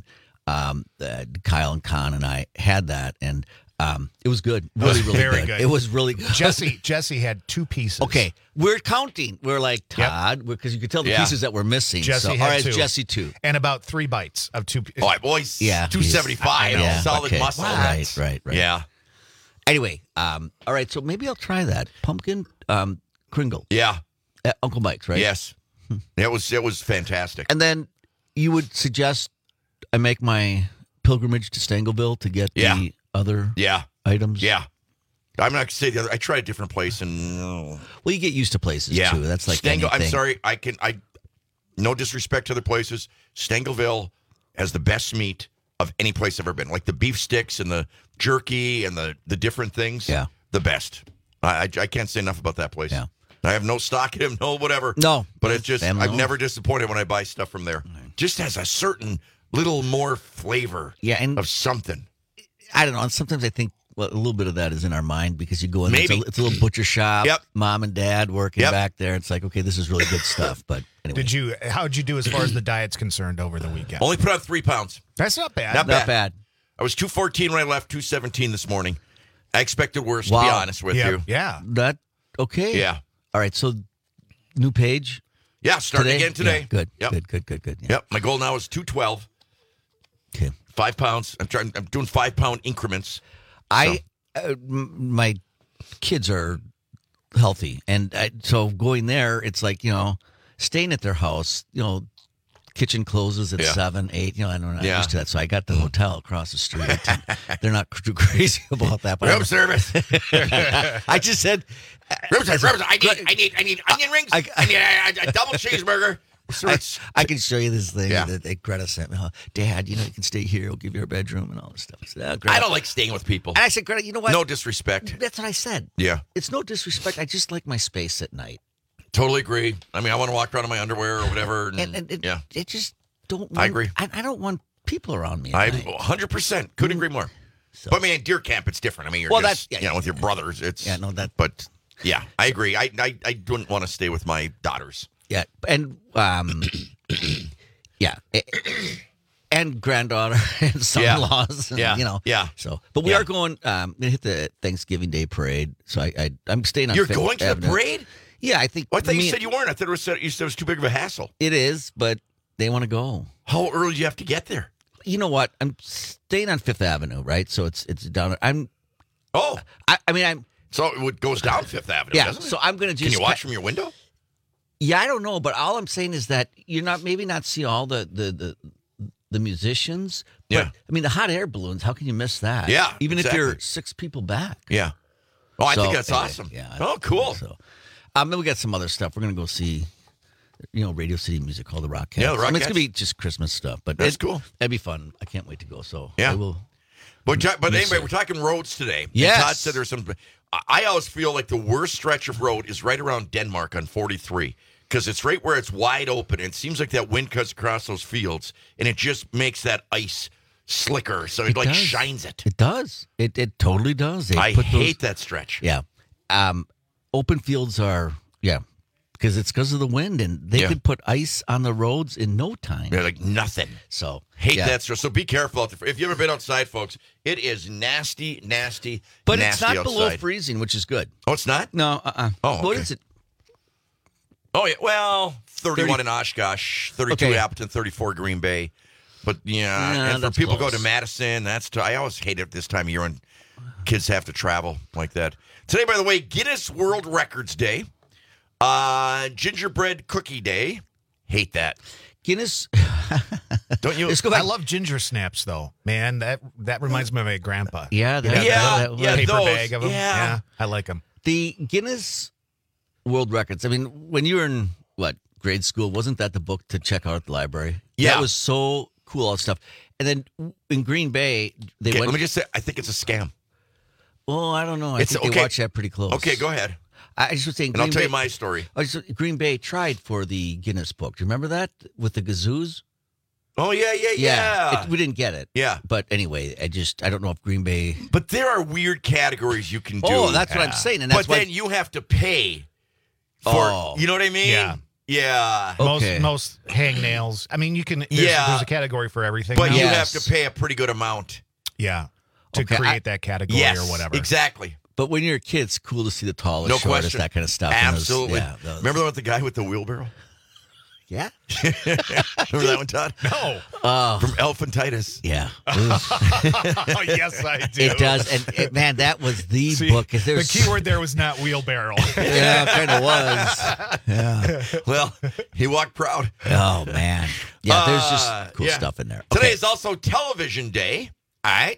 Kyle and Con and I had that, and it was good. Really, really very good. It was really good. Jesse had 2 pieces. Okay, we're counting. We're like, Todd, because you could tell the pieces that we're missing. Jesse had 2. Jesse 2. And about 3 bites of 2 pieces. Oh, boys. Yeah. 275. Solid muscle. Right. Yeah. Anyway, all right, so maybe I'll try that. Pumpkin Kringle. Yeah. At Uncle Mike's, right? Yes. It was fantastic. And then you would suggest I make my pilgrimage to Stangleville to get the other items? Yeah. I'm not going to say the other. I tried a different place, and well, you get used to places too. That's like anything. I'm sorry. No disrespect to other places. Stangleville has the best meat of any place I've ever been. Like the beef sticks and the jerky and the different things. Yeah. The best. I can't say enough about that place. Yeah. I have no stock in him, no whatever. No. But it's just, I'm never disappointed when I buy stuff from there. Just has a certain little more flavor of something. I don't know. And sometimes I think a little bit of that is in our mind because you go in, it's a little butcher shop, mom and dad working back there. It's like, okay, this is really good stuff. But anyway. How'd you do as far as the diet's concerned over the weekend? Only put on 3 pounds. That's not bad. Not bad. I was 214 when I left, 217 this morning. I expected worse, to be honest with you. Yeah. That, okay. Yeah. All right, so new page? Yeah, starting again today. Yeah, good, yep. good. Yeah. Yep, my goal now is 212. Okay. 5 pounds. I'm doing 5 pound increments. My kids are healthy, and so going there, it's like, staying at their house, kitchen closes at 7, 8. I'm not used to that. So I got the hotel across the street. They're not too crazy about that. But room service. I just said, room service. I need onion rings. I need a double cheeseburger. I can show you this thing that Greta sent me. Dad, you can stay here. We'll give you our bedroom and all this stuff. I said, I don't like staying with people. And I said, Greta, you know what? No disrespect. That's what I said. Yeah. It's no disrespect. I just like my space at night. Totally agree. I mean, I want to walk around in my underwear or whatever. And it just don't. I agree. I don't want people around me. I 100% couldn't agree more. So. But I mean, at deer camp, it's different. I mean, you're just with your brothers. It's But yeah, I agree. I wouldn't want to stay with my daughters. Yeah, and and granddaughter and son-in-laws. And, So, but we are going. Going to hit the Thanksgiving Day parade. So I'm staying on. You're Fifth going to Avenue. the parade? Yeah, I think. Well, I thought you said you weren't. I thought you said it was too big of a hassle. It is, but they want to go. How early do you have to get there? You know what? I'm staying on Fifth Avenue, right? So it's down. I'm. Oh, I'm. So it goes down Fifth Avenue. Yeah. Doesn't it? So I'm going to just. Can you watch from your window? Yeah, I don't know, but all I'm saying is that you're not see all the musicians. But, yeah. I mean, the hot air balloons. How can you miss that? Yeah. Even if you're 6 people back. Yeah. Oh, I think that's awesome. Yeah. Oh, cool. So, then we got some other stuff. We're going to go see, Radio City Music Hall, the Rockcats. Yeah, the Rockcats. It's going to be just Christmas stuff, but that's cool. That'd be fun. I can't wait to go. So yeah, I will. But anyway, we're talking roads today. Yes. Todd said there's some. I always feel like the worst stretch of road is right around Denmark on 43 because it's right where it's wide open. And it seems like that wind cuts across those fields, and it just makes that ice slicker, so it like shines it. It does. It totally does. I hate that stretch. Yeah. Open fields are because it's because of the wind, and they could put ice on the roads in no time. They're like nothing. So hate that stretch. So be careful out there. If you've ever been outside, folks, it is nasty, but nasty it's not outside. below freezing, which is good. Oh, it's not? No. Oh, okay. What is it? Oh yeah. Well, 31 in Oshkosh, 32 Appleton, 34 Green Bay. But and for people who go to Madison, I always hate it this time of year when kids have to travel like that. Today, by the way, Guinness World Records Day, Gingerbread Cookie Day. Hate that. Guinness. Don't you? I love ginger snaps, though. Man, that reminds me of my grandpa. Yeah, paper those. bag of them. Yeah, I like them. The Guinness World Records. I mean, when you were in grade school, wasn't that the book to check out at the library? Yeah, that was so cool, all that stuff. And then in Green Bay, went. Let me just say, I think it's a scam. Well, I don't know. I think they watch that pretty close. Okay, go ahead. I just was saying, and I'll tell you my story. Green Bay tried for the Guinness book. Do you remember that with the gazoos? Oh, yeah. We didn't get it. Yeah. But anyway, I don't know if Green Bay. But there are weird categories you can do. Oh, that's what I'm saying. And that's then you have to pay for, you know what I mean? Yeah. Yeah. Most hangnails. I mean, you can, there's a category for everything. But you have to pay a pretty good amount. Yeah. To create that category or whatever. Exactly. But when you're a kid, it's cool to see the tallest, no shortest, question. that kind of stuff. Absolutely. Remember the guy with the wheelbarrow? Yeah. Remember that one, Todd? No. From Elephantitis. Yeah. Oh, yes, I do. It does. And man, that was the book. The key word there was not wheelbarrow. Yeah, it kind of was. Yeah. Well, he walked proud. Oh, man. Yeah, there's just cool stuff in there. Today is also Television Day. All right.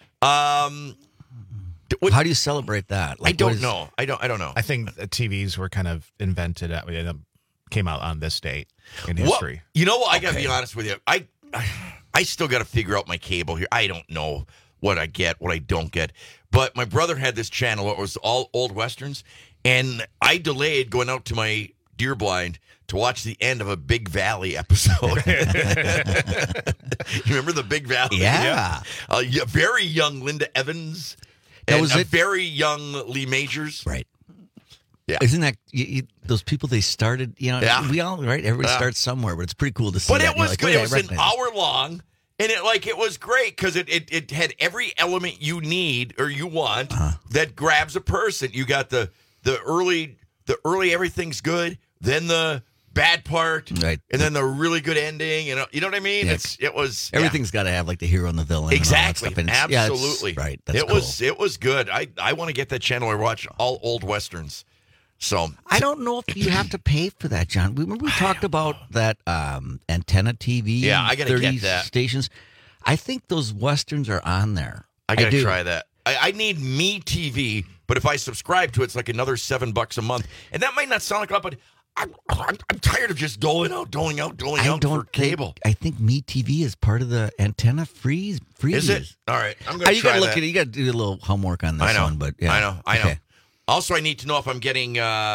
How do you celebrate that? I don't know. I don't know. I think TVs were kind of invented came out on this date in history. Well, you know what? I got to be honest with you. I still got to figure out my cable here. I don't know what I get, what I don't get. But my brother had this channel. It was all old Westerns. And I delayed going out to my deer blind to watch the end of a Big Valley episode. You remember the Big Valley? Yeah. Very young Linda Evans. And very young Lee Majors. Right. Yeah. Isn't that those people they started, we all, right? Everybody starts somewhere, but it's pretty cool to see. But it was good. It was an hour long, and it was great because it had every element you need or you want that grabs a person. You got the early everything's good, then the bad part, right, and then the really good ending. You know what I mean? Yeah, Everything's got to have like the hero and the villain. Exactly, and all that stuff. absolutely. Right. That's it was good. I want to get that channel. I watch all old Westerns. So I don't know if you have to pay for that, John. Remember we talked about that antenna TV. Yeah, I got to get that. Stations. I think those Westerns are on there. I got to try that. I need Me TV, but if I subscribe to it, it's like another $7 a month. And that might not sound like a lot, but I'm tired of just doling out for cable. I think Me TV is part of the antenna freeze. Is it? All right. I'm going to try that. You got to do a little homework on this one. But yeah. I know. Also, I need to know if I'm getting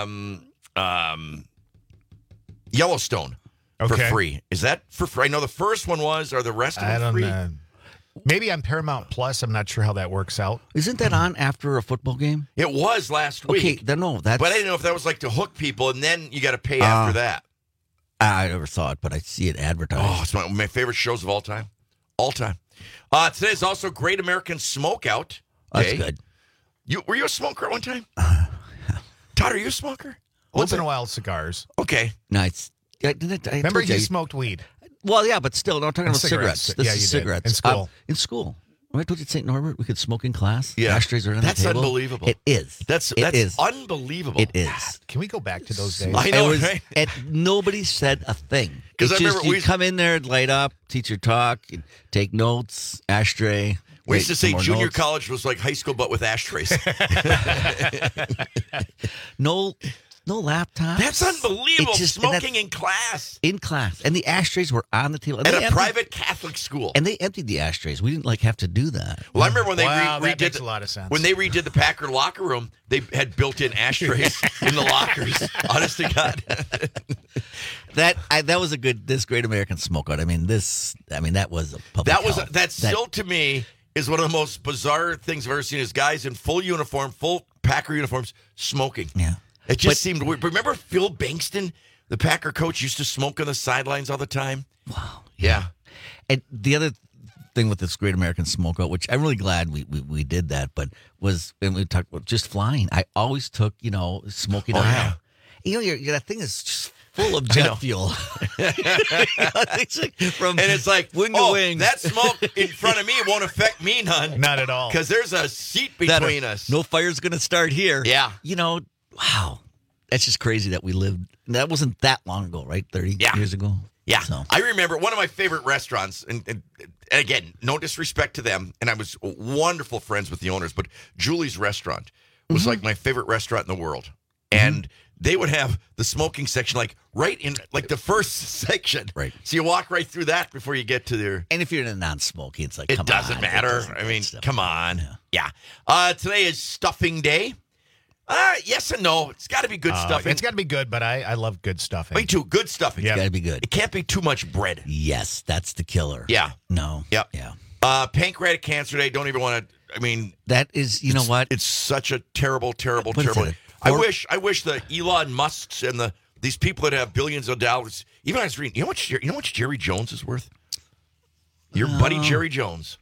Yellowstone for free. Is that for free? I know the first one was. Are the rest of them free? I don't know. Maybe on Paramount Plus. I'm not sure how that works out. Isn't that on after a football game? It was last week. Okay, that's. But I didn't know if that was like to hook people, and then you got to pay after that. I never saw it, but I see it advertised. Oh, it's one of my favorite shows of all time. All time. Today is also Great American Smokeout Day. That's good. Were you a smoker at one time? Todd, are you a smoker? Once in a while, cigars. Okay. Nice. Remember you smoked weed? Well, yeah, but still, no, I'm talking about cigarettes. This is cigarettes. In school. In school. When I told you at St. Norbert, we could smoke in class. Yeah. Ashtrays are on the table. That's unbelievable. It is. That's unbelievable. It is. Can we go back to those days? I know, right? And nobody said a thing. Because I remember you come in there, light up, teacher talk, take notes, ashtray. We used to say junior college was like high school, but with ashtrays. No laptops. That's unbelievable. Smoking in class. In class. And the ashtrays were on the table. At a private Catholic school. And they emptied the ashtrays. We didn't have to do that. Well, I remember when they that makes a lot of sense. When they redid the Packer locker room, they had built-in ashtrays in the lockers. Honest to God. That was this Great American Smokeout. That was a public health. That still to me is one of the most bizarre things I've ever seen is guys in full uniform, full Packer uniforms, smoking. Yeah. It just seemed weird. Remember Phil Bankston, the Packer coach, used to smoke on the sidelines all the time? Wow. Yeah. And the other thing with this Great American Smokeout, which I'm really glad we did that, but was when we talked about just flying, I always took, smoking aisle. Yeah. That thing is just full of jet fuel. And it's like, wing to wing. that smoke in front of me won't affect me none. Not at all. Because there's a seat between us. No fire's going to start here. Yeah. Wow. That's just crazy that we lived. That wasn't that long ago, right? 30 years ago? Yeah. So. I remember one of my favorite restaurants, and again, no disrespect to them, and I was wonderful friends with the owners, but Julie's Restaurant was like my favorite restaurant in the world. And they would have the smoking section right in the first section. Right. So you walk right through that before you get to their... And if you're in a non-smoky, it's like, It come doesn't on, matter. it doesn't I mean, stuff. come on. Yeah. Today is stuffing day. Yes and no. It's got to be good stuffing. It's got to be good, but I love good stuffing. Me too. Good stuffing. It's got to be good. It can't be too much bread. Yes, that's the killer. Yeah. No. Yep. Yeah. Pancreatic cancer day. Don't even want to. I mean, that is. You know what? It's such a terrible. What is it? I wish the Elon Musks and these people that have billions of dollars. Even I was reading. You know how much Jerry Jones is worth? Your buddy Jerry Jones.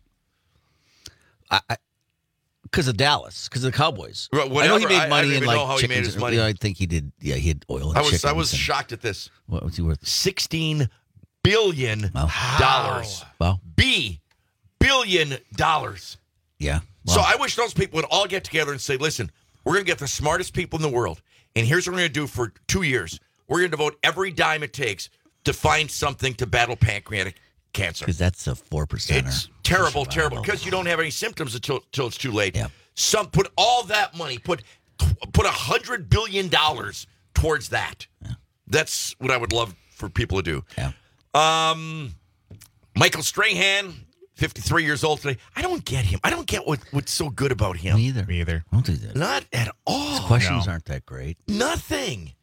Because of Dallas, because of the Cowboys. Whatever. I know he made money I don't in even know how he made his money. I think he did. Yeah, he had oil and chickens. I was shocked at this. What was he worth? $16 billion. Wow. billion dollars. Yeah. Wow. So I wish those people would all get together and say, listen, we're going to get the smartest people in the world. And here's what we're going to do for 2 years. We're going to devote every dime it takes to find something to battle pancreatic cancer. Because that's a 4%. It's terrible, because you don't have any symptoms until it's too late. Yeah. Put all that money, put $100 billion towards that. Yeah. That's what I would love for people to do. Yeah. Michael Strahan, 53 years old today. I don't get him. I don't get what's so good about him. Me either. I don't do that. Not at all. His questions aren't that great. Nothing.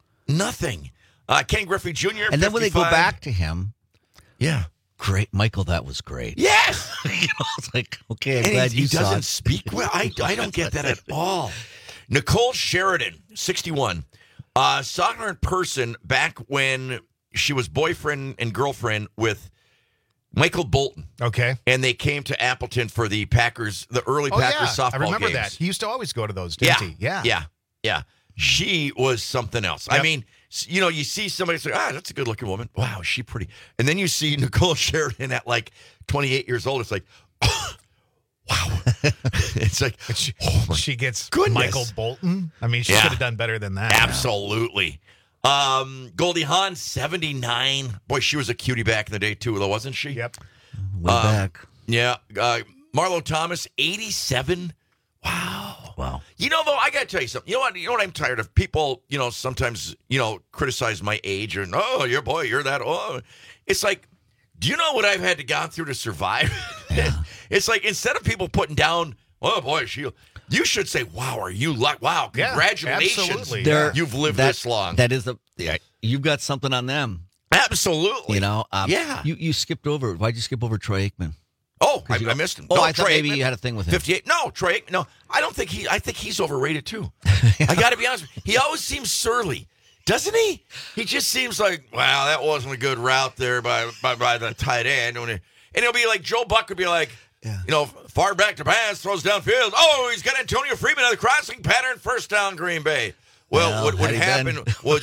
Ken Griffey Jr. And then when they go back to him, yeah, great, Michael. That was great. Yes. It's like, okay, I'm and glad he saw doesn't it. speak well. I don't get that at all. Nicole Sheridan, 61, saw her in person back when she was boyfriend and girlfriend with Michael Bolton. Okay. And they came to Appleton for the Packers, the early Packers softball games. I remember that. He used to always go to those, didn't he? Yeah. She was something else. Yep. I mean, you see somebody say, that's a good-looking woman. Wow, is she pretty? And then you see Nicole Sheridan at 28 years old. It's like, wow. It's like, she gets goodness. Michael Bolton. I mean, she could have done better than that. Absolutely. Goldie Hawn, 79. Boy, she was a cutie back in the day, too, though, wasn't she? Yep. Way back. Yeah. Marlo Thomas, 87. Wow. Though, I got to tell you something. You know what I'm tired of? People, sometimes, criticize my age or, you're that. Oh, it's like, do you know what I've had to go through to survive? Yeah. It's like, instead of people putting down, oh, boy, you should say, wow, are you wow, congratulations. Yeah, absolutely. You've lived this long. That is you've got something on them. Absolutely. Yeah. You skipped over. Why'd you skip over Troy Aikman? Oh, I missed him. Oh, no, I thought Troy maybe Aikman, you had a thing with him. 58. No, Troy Aikman. No, I think he's overrated too. I got to be honest. He always seems surly, doesn't he? He just seems like, wow, that wasn't a good route there by the tight end. And it'll be like Joe Buck would be like, far back to pass, throws downfield. Oh, he's got Antonio Freeman on the crossing pattern, first down, Green Bay. Well, what happened was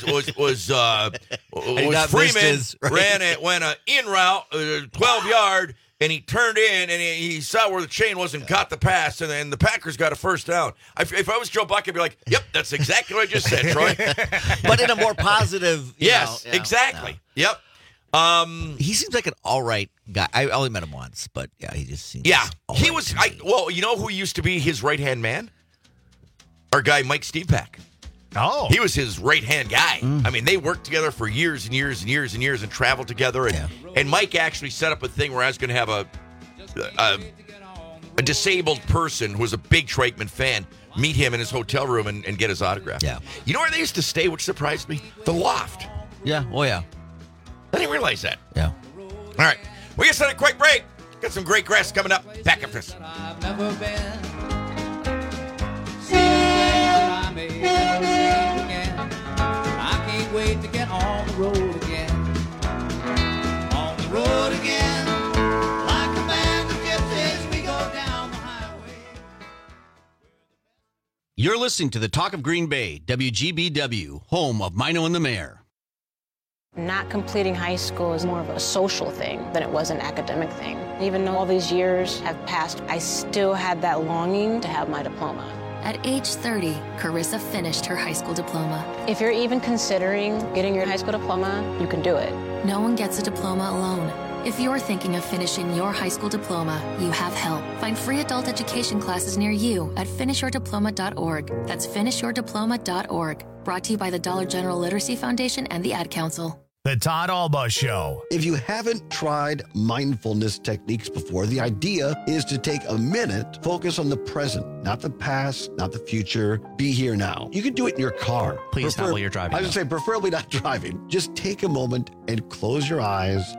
Freeman went an in route, 12-yard, and he turned in, and he saw where the chain was and caught the pass, and then the Packers got a first down. If I was Joe Buck, I'd be like, yep, that's exactly what I just said, Troy. But in a more positive... Yes, exactly. Yep. He seems like an all right guy. I only met him once, but yeah, he just seems... Yeah, he was... you know who used to be his right-hand man? Our guy, Mike Stevepak. Oh. He was his right-hand guy. I mean, they worked together for years and years and years and years and traveled together. And Mike actually set up a thing where I was going to have a disabled person who was a big Troy Aikman fan meet him in his hotel room and get his autograph. Yeah. You know where they used to stay, which surprised me? The Loft. Yeah. Oh, yeah. I didn't realize that. Yeah. All right. We got to take a quick break. Got some great grass coming up. Back after this. I've never been. I may never see again. I can't wait to get on the road again. On the road again. Like a band of gypsies, we go down the highway. You're listening to the Talk of Green Bay, WGBW, home of Mino and the Mayor. Not completing high school is more of a social thing than it was an academic thing. Even though all these years have passed, I still had that longing to have my diploma. At age 30, Carissa finished her high school diploma. If you're even considering getting your high school diploma, you can do it. No one gets a diploma alone. If you're thinking of finishing your high school diploma, you have help. Find free adult education classes near you at finishyourdiploma.org. That's finishyourdiploma.org. Brought to you by the Dollar General Literacy Foundation and the Ad Council. The Todd Alba Show. If you haven't tried mindfulness techniques before, the idea is to take a minute, focus on the present, not the past, not the future. Be here now. You can do it in your car. Please, not while you're driving. I was going to say, preferably not driving. Just take a moment and close your eyes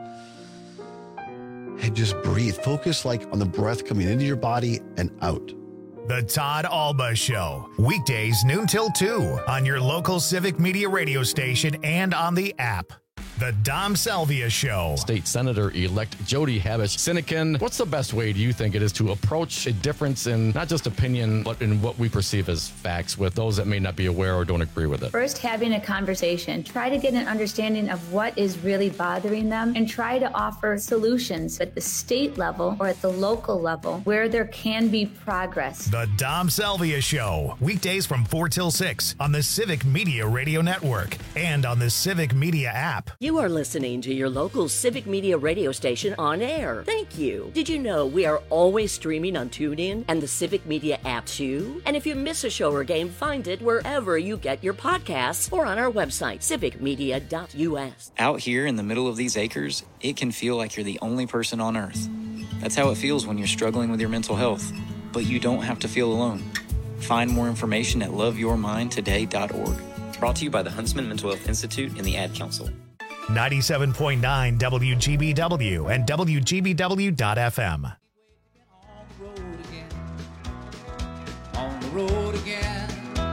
and just breathe. Focus like on the breath coming into your body and out. The Todd Alba Show. Weekdays noon till 2 on your local Civic Media radio station and on the app. The Dom Salvia Show. State Senator-elect Jody Habush-Sinekin, what's the best way, do you think, it is to approach a difference in not just opinion, but in what we perceive as facts with those that may not be aware or don't agree with it? First, having a conversation. Try to get an understanding of what is really bothering them and try to offer solutions at the state level or at the local level where there can be progress. The Dom Salvia Show. Weekdays from 4 till 6 on the Civic Media Radio Network and on the Civic Media app. You are listening to your local Civic Media radio station on air. Thank you. Did you know we are always streaming on TuneIn and the Civic Media app too? And if you miss a show or game, find it wherever you get your podcasts or on our website, civicmedia.us. Out here in the middle of these acres, it can feel like you're the only person on earth. That's how it feels when you're struggling with your mental health. But you don't have to feel alone. Find more information at loveyourmindtoday.org. Brought to you by the Huntsman Mental Health Institute and the Ad Council. 97.9 WGBW and WGBW.FM. On the road again,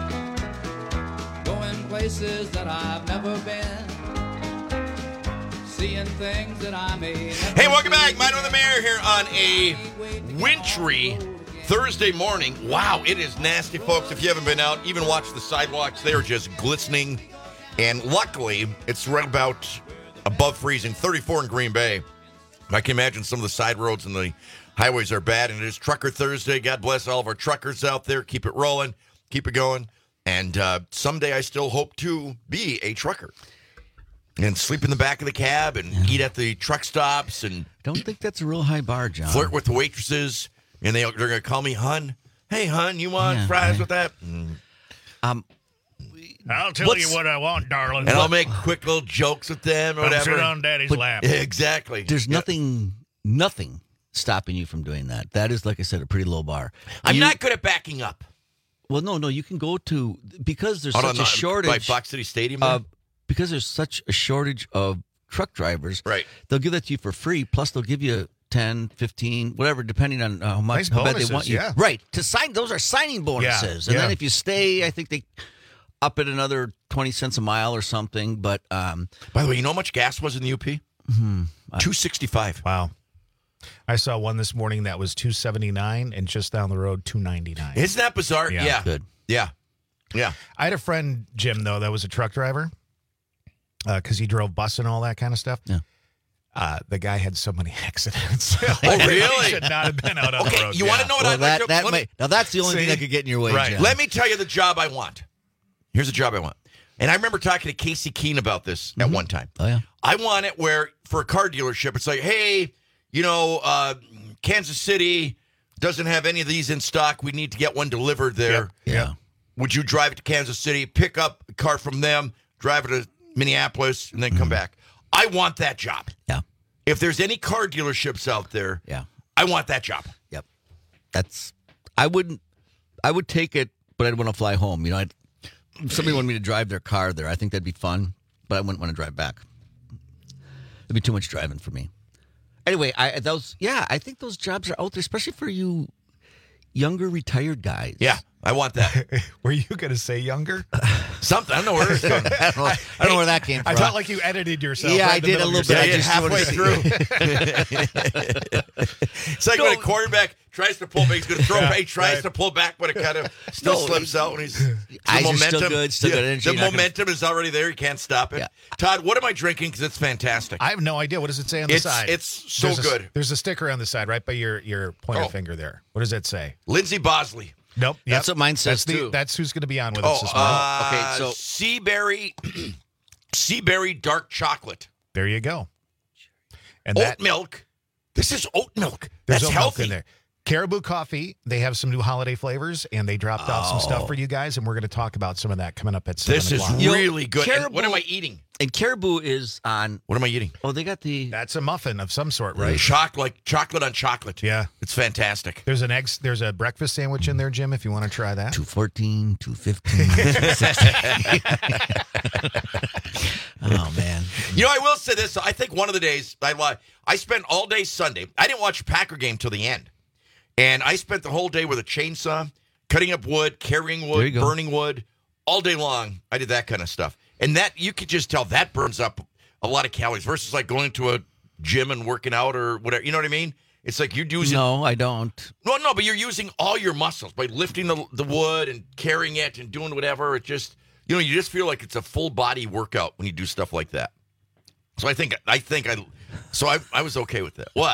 going places that I've never been, seeing things that I may never Hey, welcome back. Mino and the Mayor here on a wintry Thursday morning. Wow, it is nasty, folks. If you haven't been out, even watch the sidewalks. They are just glistening. And luckily, it's right about above freezing, 34 in Green Bay. I can imagine some of the side roads and the highways are bad. And it is Trucker Thursday. God bless all of our truckers out there. Keep it rolling. Keep it going. And someday I still hope to be a trucker and sleep in the back of the cab and eat at the truck stops. And don't think that's a real high bar, John. Flirt with the waitresses. And they're going to call me hun. Hey, hun, you want fries with that? I'll tell you what I want, darling. And I'll make quick little jokes with them or whatever. Sit on Daddy's lap. Exactly. There's nothing stopping you from doing that. That is, like I said, a pretty low bar. I'm not good at backing up. Well, no, you can go to, because there's such a shortage. By Fox City Stadium? Because there's such a shortage of truck drivers. Right. They'll give that to you for free, plus they'll give you 10, 15, whatever, depending on how much how bad they want you. Yeah. Right. To sign, those are signing bonuses. And then if you stay, I think they up it another 20 cents a mile or something. But by the way, you know how much gas was in the UP? $2.65. Wow. I saw one this morning that was $2.79 and just down the road $2.99. Isn't that bizarre? Yeah. Good. Yeah. I had a friend, Jim, though, that was a truck driver because he drove bus and all that kind of stuff. Yeah. The guy had so many accidents. Oh, really? He should not have been out on the road. You want to know what I'd like to... Now, that's the only thing that could get in your way, right. John. Let me tell you the job I want. Here's the job I want. And I remember talking to Casey Keene about this at one time. Oh, yeah. I want it where, for a car dealership, it's like, hey, Kansas City doesn't have any of these in stock. We need to get one delivered there. Yeah. Would you drive it to Kansas City, pick up a car from them, drive it to Minneapolis, and then come back? I want that job. Yeah. If there's any car dealerships out there, I want that job. Yep. I would take it, but I'd want to fly home. If somebody wanted me to drive their car there, I think that'd be fun, but I wouldn't want to drive back. It'd be too much driving for me. Anyway, I think those jobs are out there, especially for you younger retired guys. Yeah, I want that. Were you going to say younger? Something. I don't know where it's going. I don't know where that came from. I felt like you edited yourself. Yeah, right I did a little bit. I just halfway through. It's like when a quarterback tries to pull back. He's going to throw. He tries to pull back, but it kind of still slips out. And he's eyes are still good. Still good energy. The momentum is already there. You can't stop it. Yeah. Todd, what am I drinking? Because it's fantastic. I have no idea. What does it say on the side? It's so good. There's a sticker on the side right by your pointer finger there. What does that say? Lindsay Bosley. Nope. That's what mine says, too. That's who's going to be on with us this morning. Okay, so Seaberry dark chocolate. There you go. And oat milk. This is oat milk. There's That's oat healthy. milk in there. Caribou Coffee, they have some new holiday flavors, and they dropped off some stuff for you guys, and we're going to talk about some of that coming up at 7 o'clock. This is really good. And what am I eating? And Caribou is on... What am I eating? Oh, they got the... That's a muffin of some sort, right? Chocolate on chocolate. Yeah. It's fantastic. There's a breakfast sandwich in there, Jim, if you want to try that. $2.14, $2.15. Oh, man. You know, I will say this. I think one of the days, I spent all day Sunday. I didn't watch a Packer game till the end. And I spent the whole day with a chainsaw, cutting up wood, carrying wood, burning wood, all day long. I did that kind of stuff. And that, you could just tell that burns up a lot of calories versus like going to a gym and working out or whatever. You know what I mean? It's like you're using... No, I don't. No, but you're using all your muscles by lifting the wood and carrying it and doing whatever. It just, you just feel like it's a full body workout when you do stuff like that. So I was okay with that. What?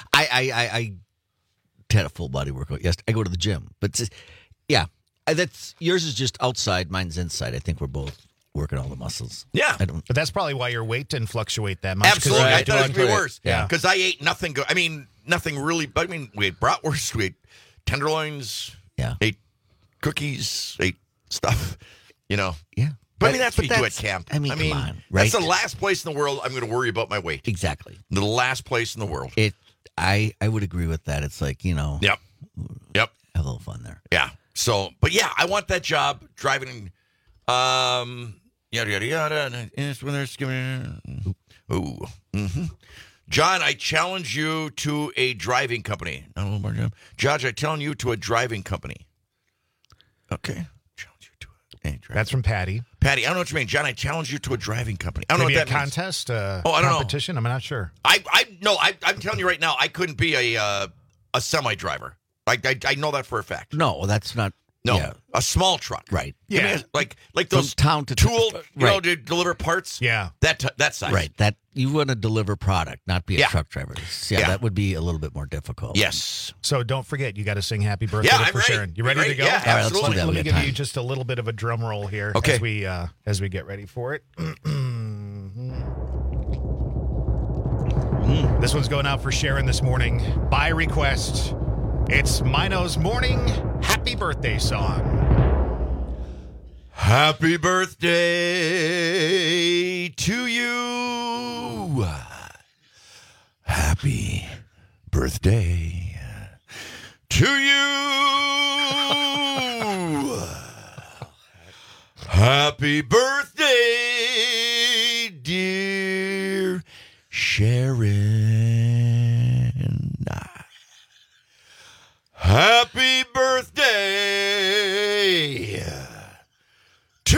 I had a full body workout. Yes, I go to the gym, but yeah, that's yours is just outside, mine's inside. I think we're both working all the muscles. Yeah, but that's probably why your weight didn't fluctuate that much. Absolutely, I thought it would be worse. Yeah, because I ate nothing good. I mean, nothing really. But I mean, we ate bratwurst, we ate tenderloins. Yeah, ate cookies, ate stuff. Yeah. But I mean, that's what you do at camp. I mean, come on, right? That's the last place in the world I'm going to worry about my weight. Exactly. The last place in the world. I would agree with that. It's like, Yep. Have a little fun there. Yeah. So, but yeah, I want that job driving, yada, yada, yada. And it's when they're skimming. Ooh. Mm-hmm. John, I challenge you to a driving company. Judge, I challenge you to a driving company. Okay. That's from Patty. Patty, I don't know what you mean. John, I challenge you to a driving company. I don't Maybe know what that a means. contest, I don't know. competition? I'm not sure. I'm telling you right now, I couldn't be a semi driver. I know that for a fact. No, that's not. No, yeah. A small truck. Right. Yeah. Like those from town to tool, right. To deliver parts. Yeah. That size. Right. That you want to deliver product, not be a truck driver. Yeah, that would be a little bit more difficult. Yes. So don't forget, you got to sing happy birthday Yeah, to I'm ready. Sharon. You ready to go? Yeah, All right, let's do absolutely. that. Let me We give got you time. just a little bit of a drum roll here as we get ready for it. This one's going out for Sharon this morning by request. It's Mino's morning happy birthday song. Happy birthday to you. Happy birthday to you. Happy birthday, dear Sharon. Happy birthday to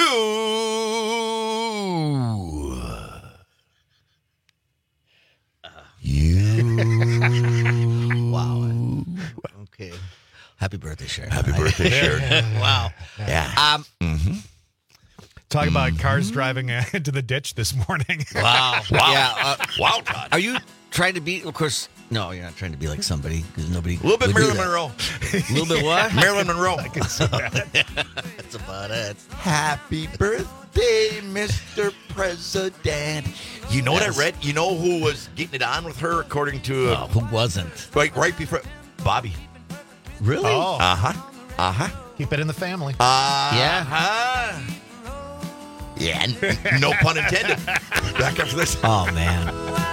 you. Wow. Okay. Happy birthday, Sharon. Happy birthday, Sharon. Wow. Yeah. Talk about cars driving into the ditch this morning. Wow. Wow. Wow, Todd. Are you trying to be, of course, no, you're not trying to be like somebody because nobody. A little bit would do Marilyn that. Monroe. A little bit what? Marilyn Monroe. I can see that. That's about it. Happy birthday, Mr. President. You know what I read? You know who was getting it on with her according to... who wasn't? right before... Bobby. Really? Oh, Uh-huh. keep it in the family. Yeah. Yeah, no pun intended. Back after this. Oh, man.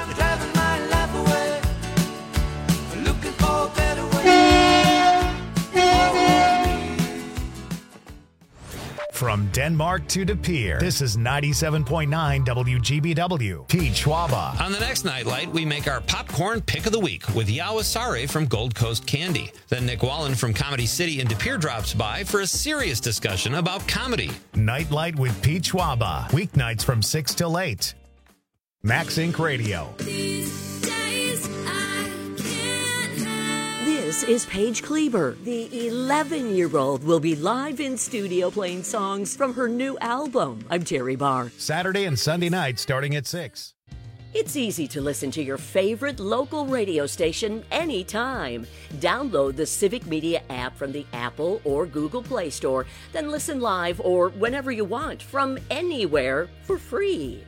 From Denmark to De Pere, this is 97.9 WGBW. Pete Schwaba. On the next Nightlight, we make our popcorn pick of the week with Yao Asare from Gold Coast Candy. Then Nick Wallen from Comedy City in De Pere drops by for a serious discussion about comedy. Nightlight with Pete Schwaba. Weeknights from 6 till 8. Max Inc. Radio. These days I can't have. This This is Paige Kleber. The 11-year-old will be live in studio playing songs from her new album. I'm Terry Barr. Saturday and Sunday night starting at 6. It's easy to listen to your favorite local radio station anytime. Download the Civic Media app from the Apple or Google Play Store, then listen live or whenever you want from anywhere for free.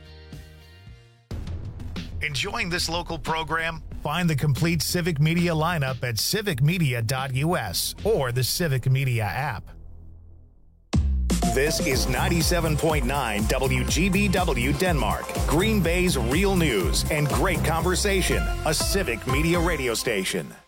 Enjoying this local program? Find the complete Civic Media lineup at civicmedia.us or the Civic Media app. This is 97.9 WGBW Denmark, Green Bay's real news and great conversation, a Civic Media radio station.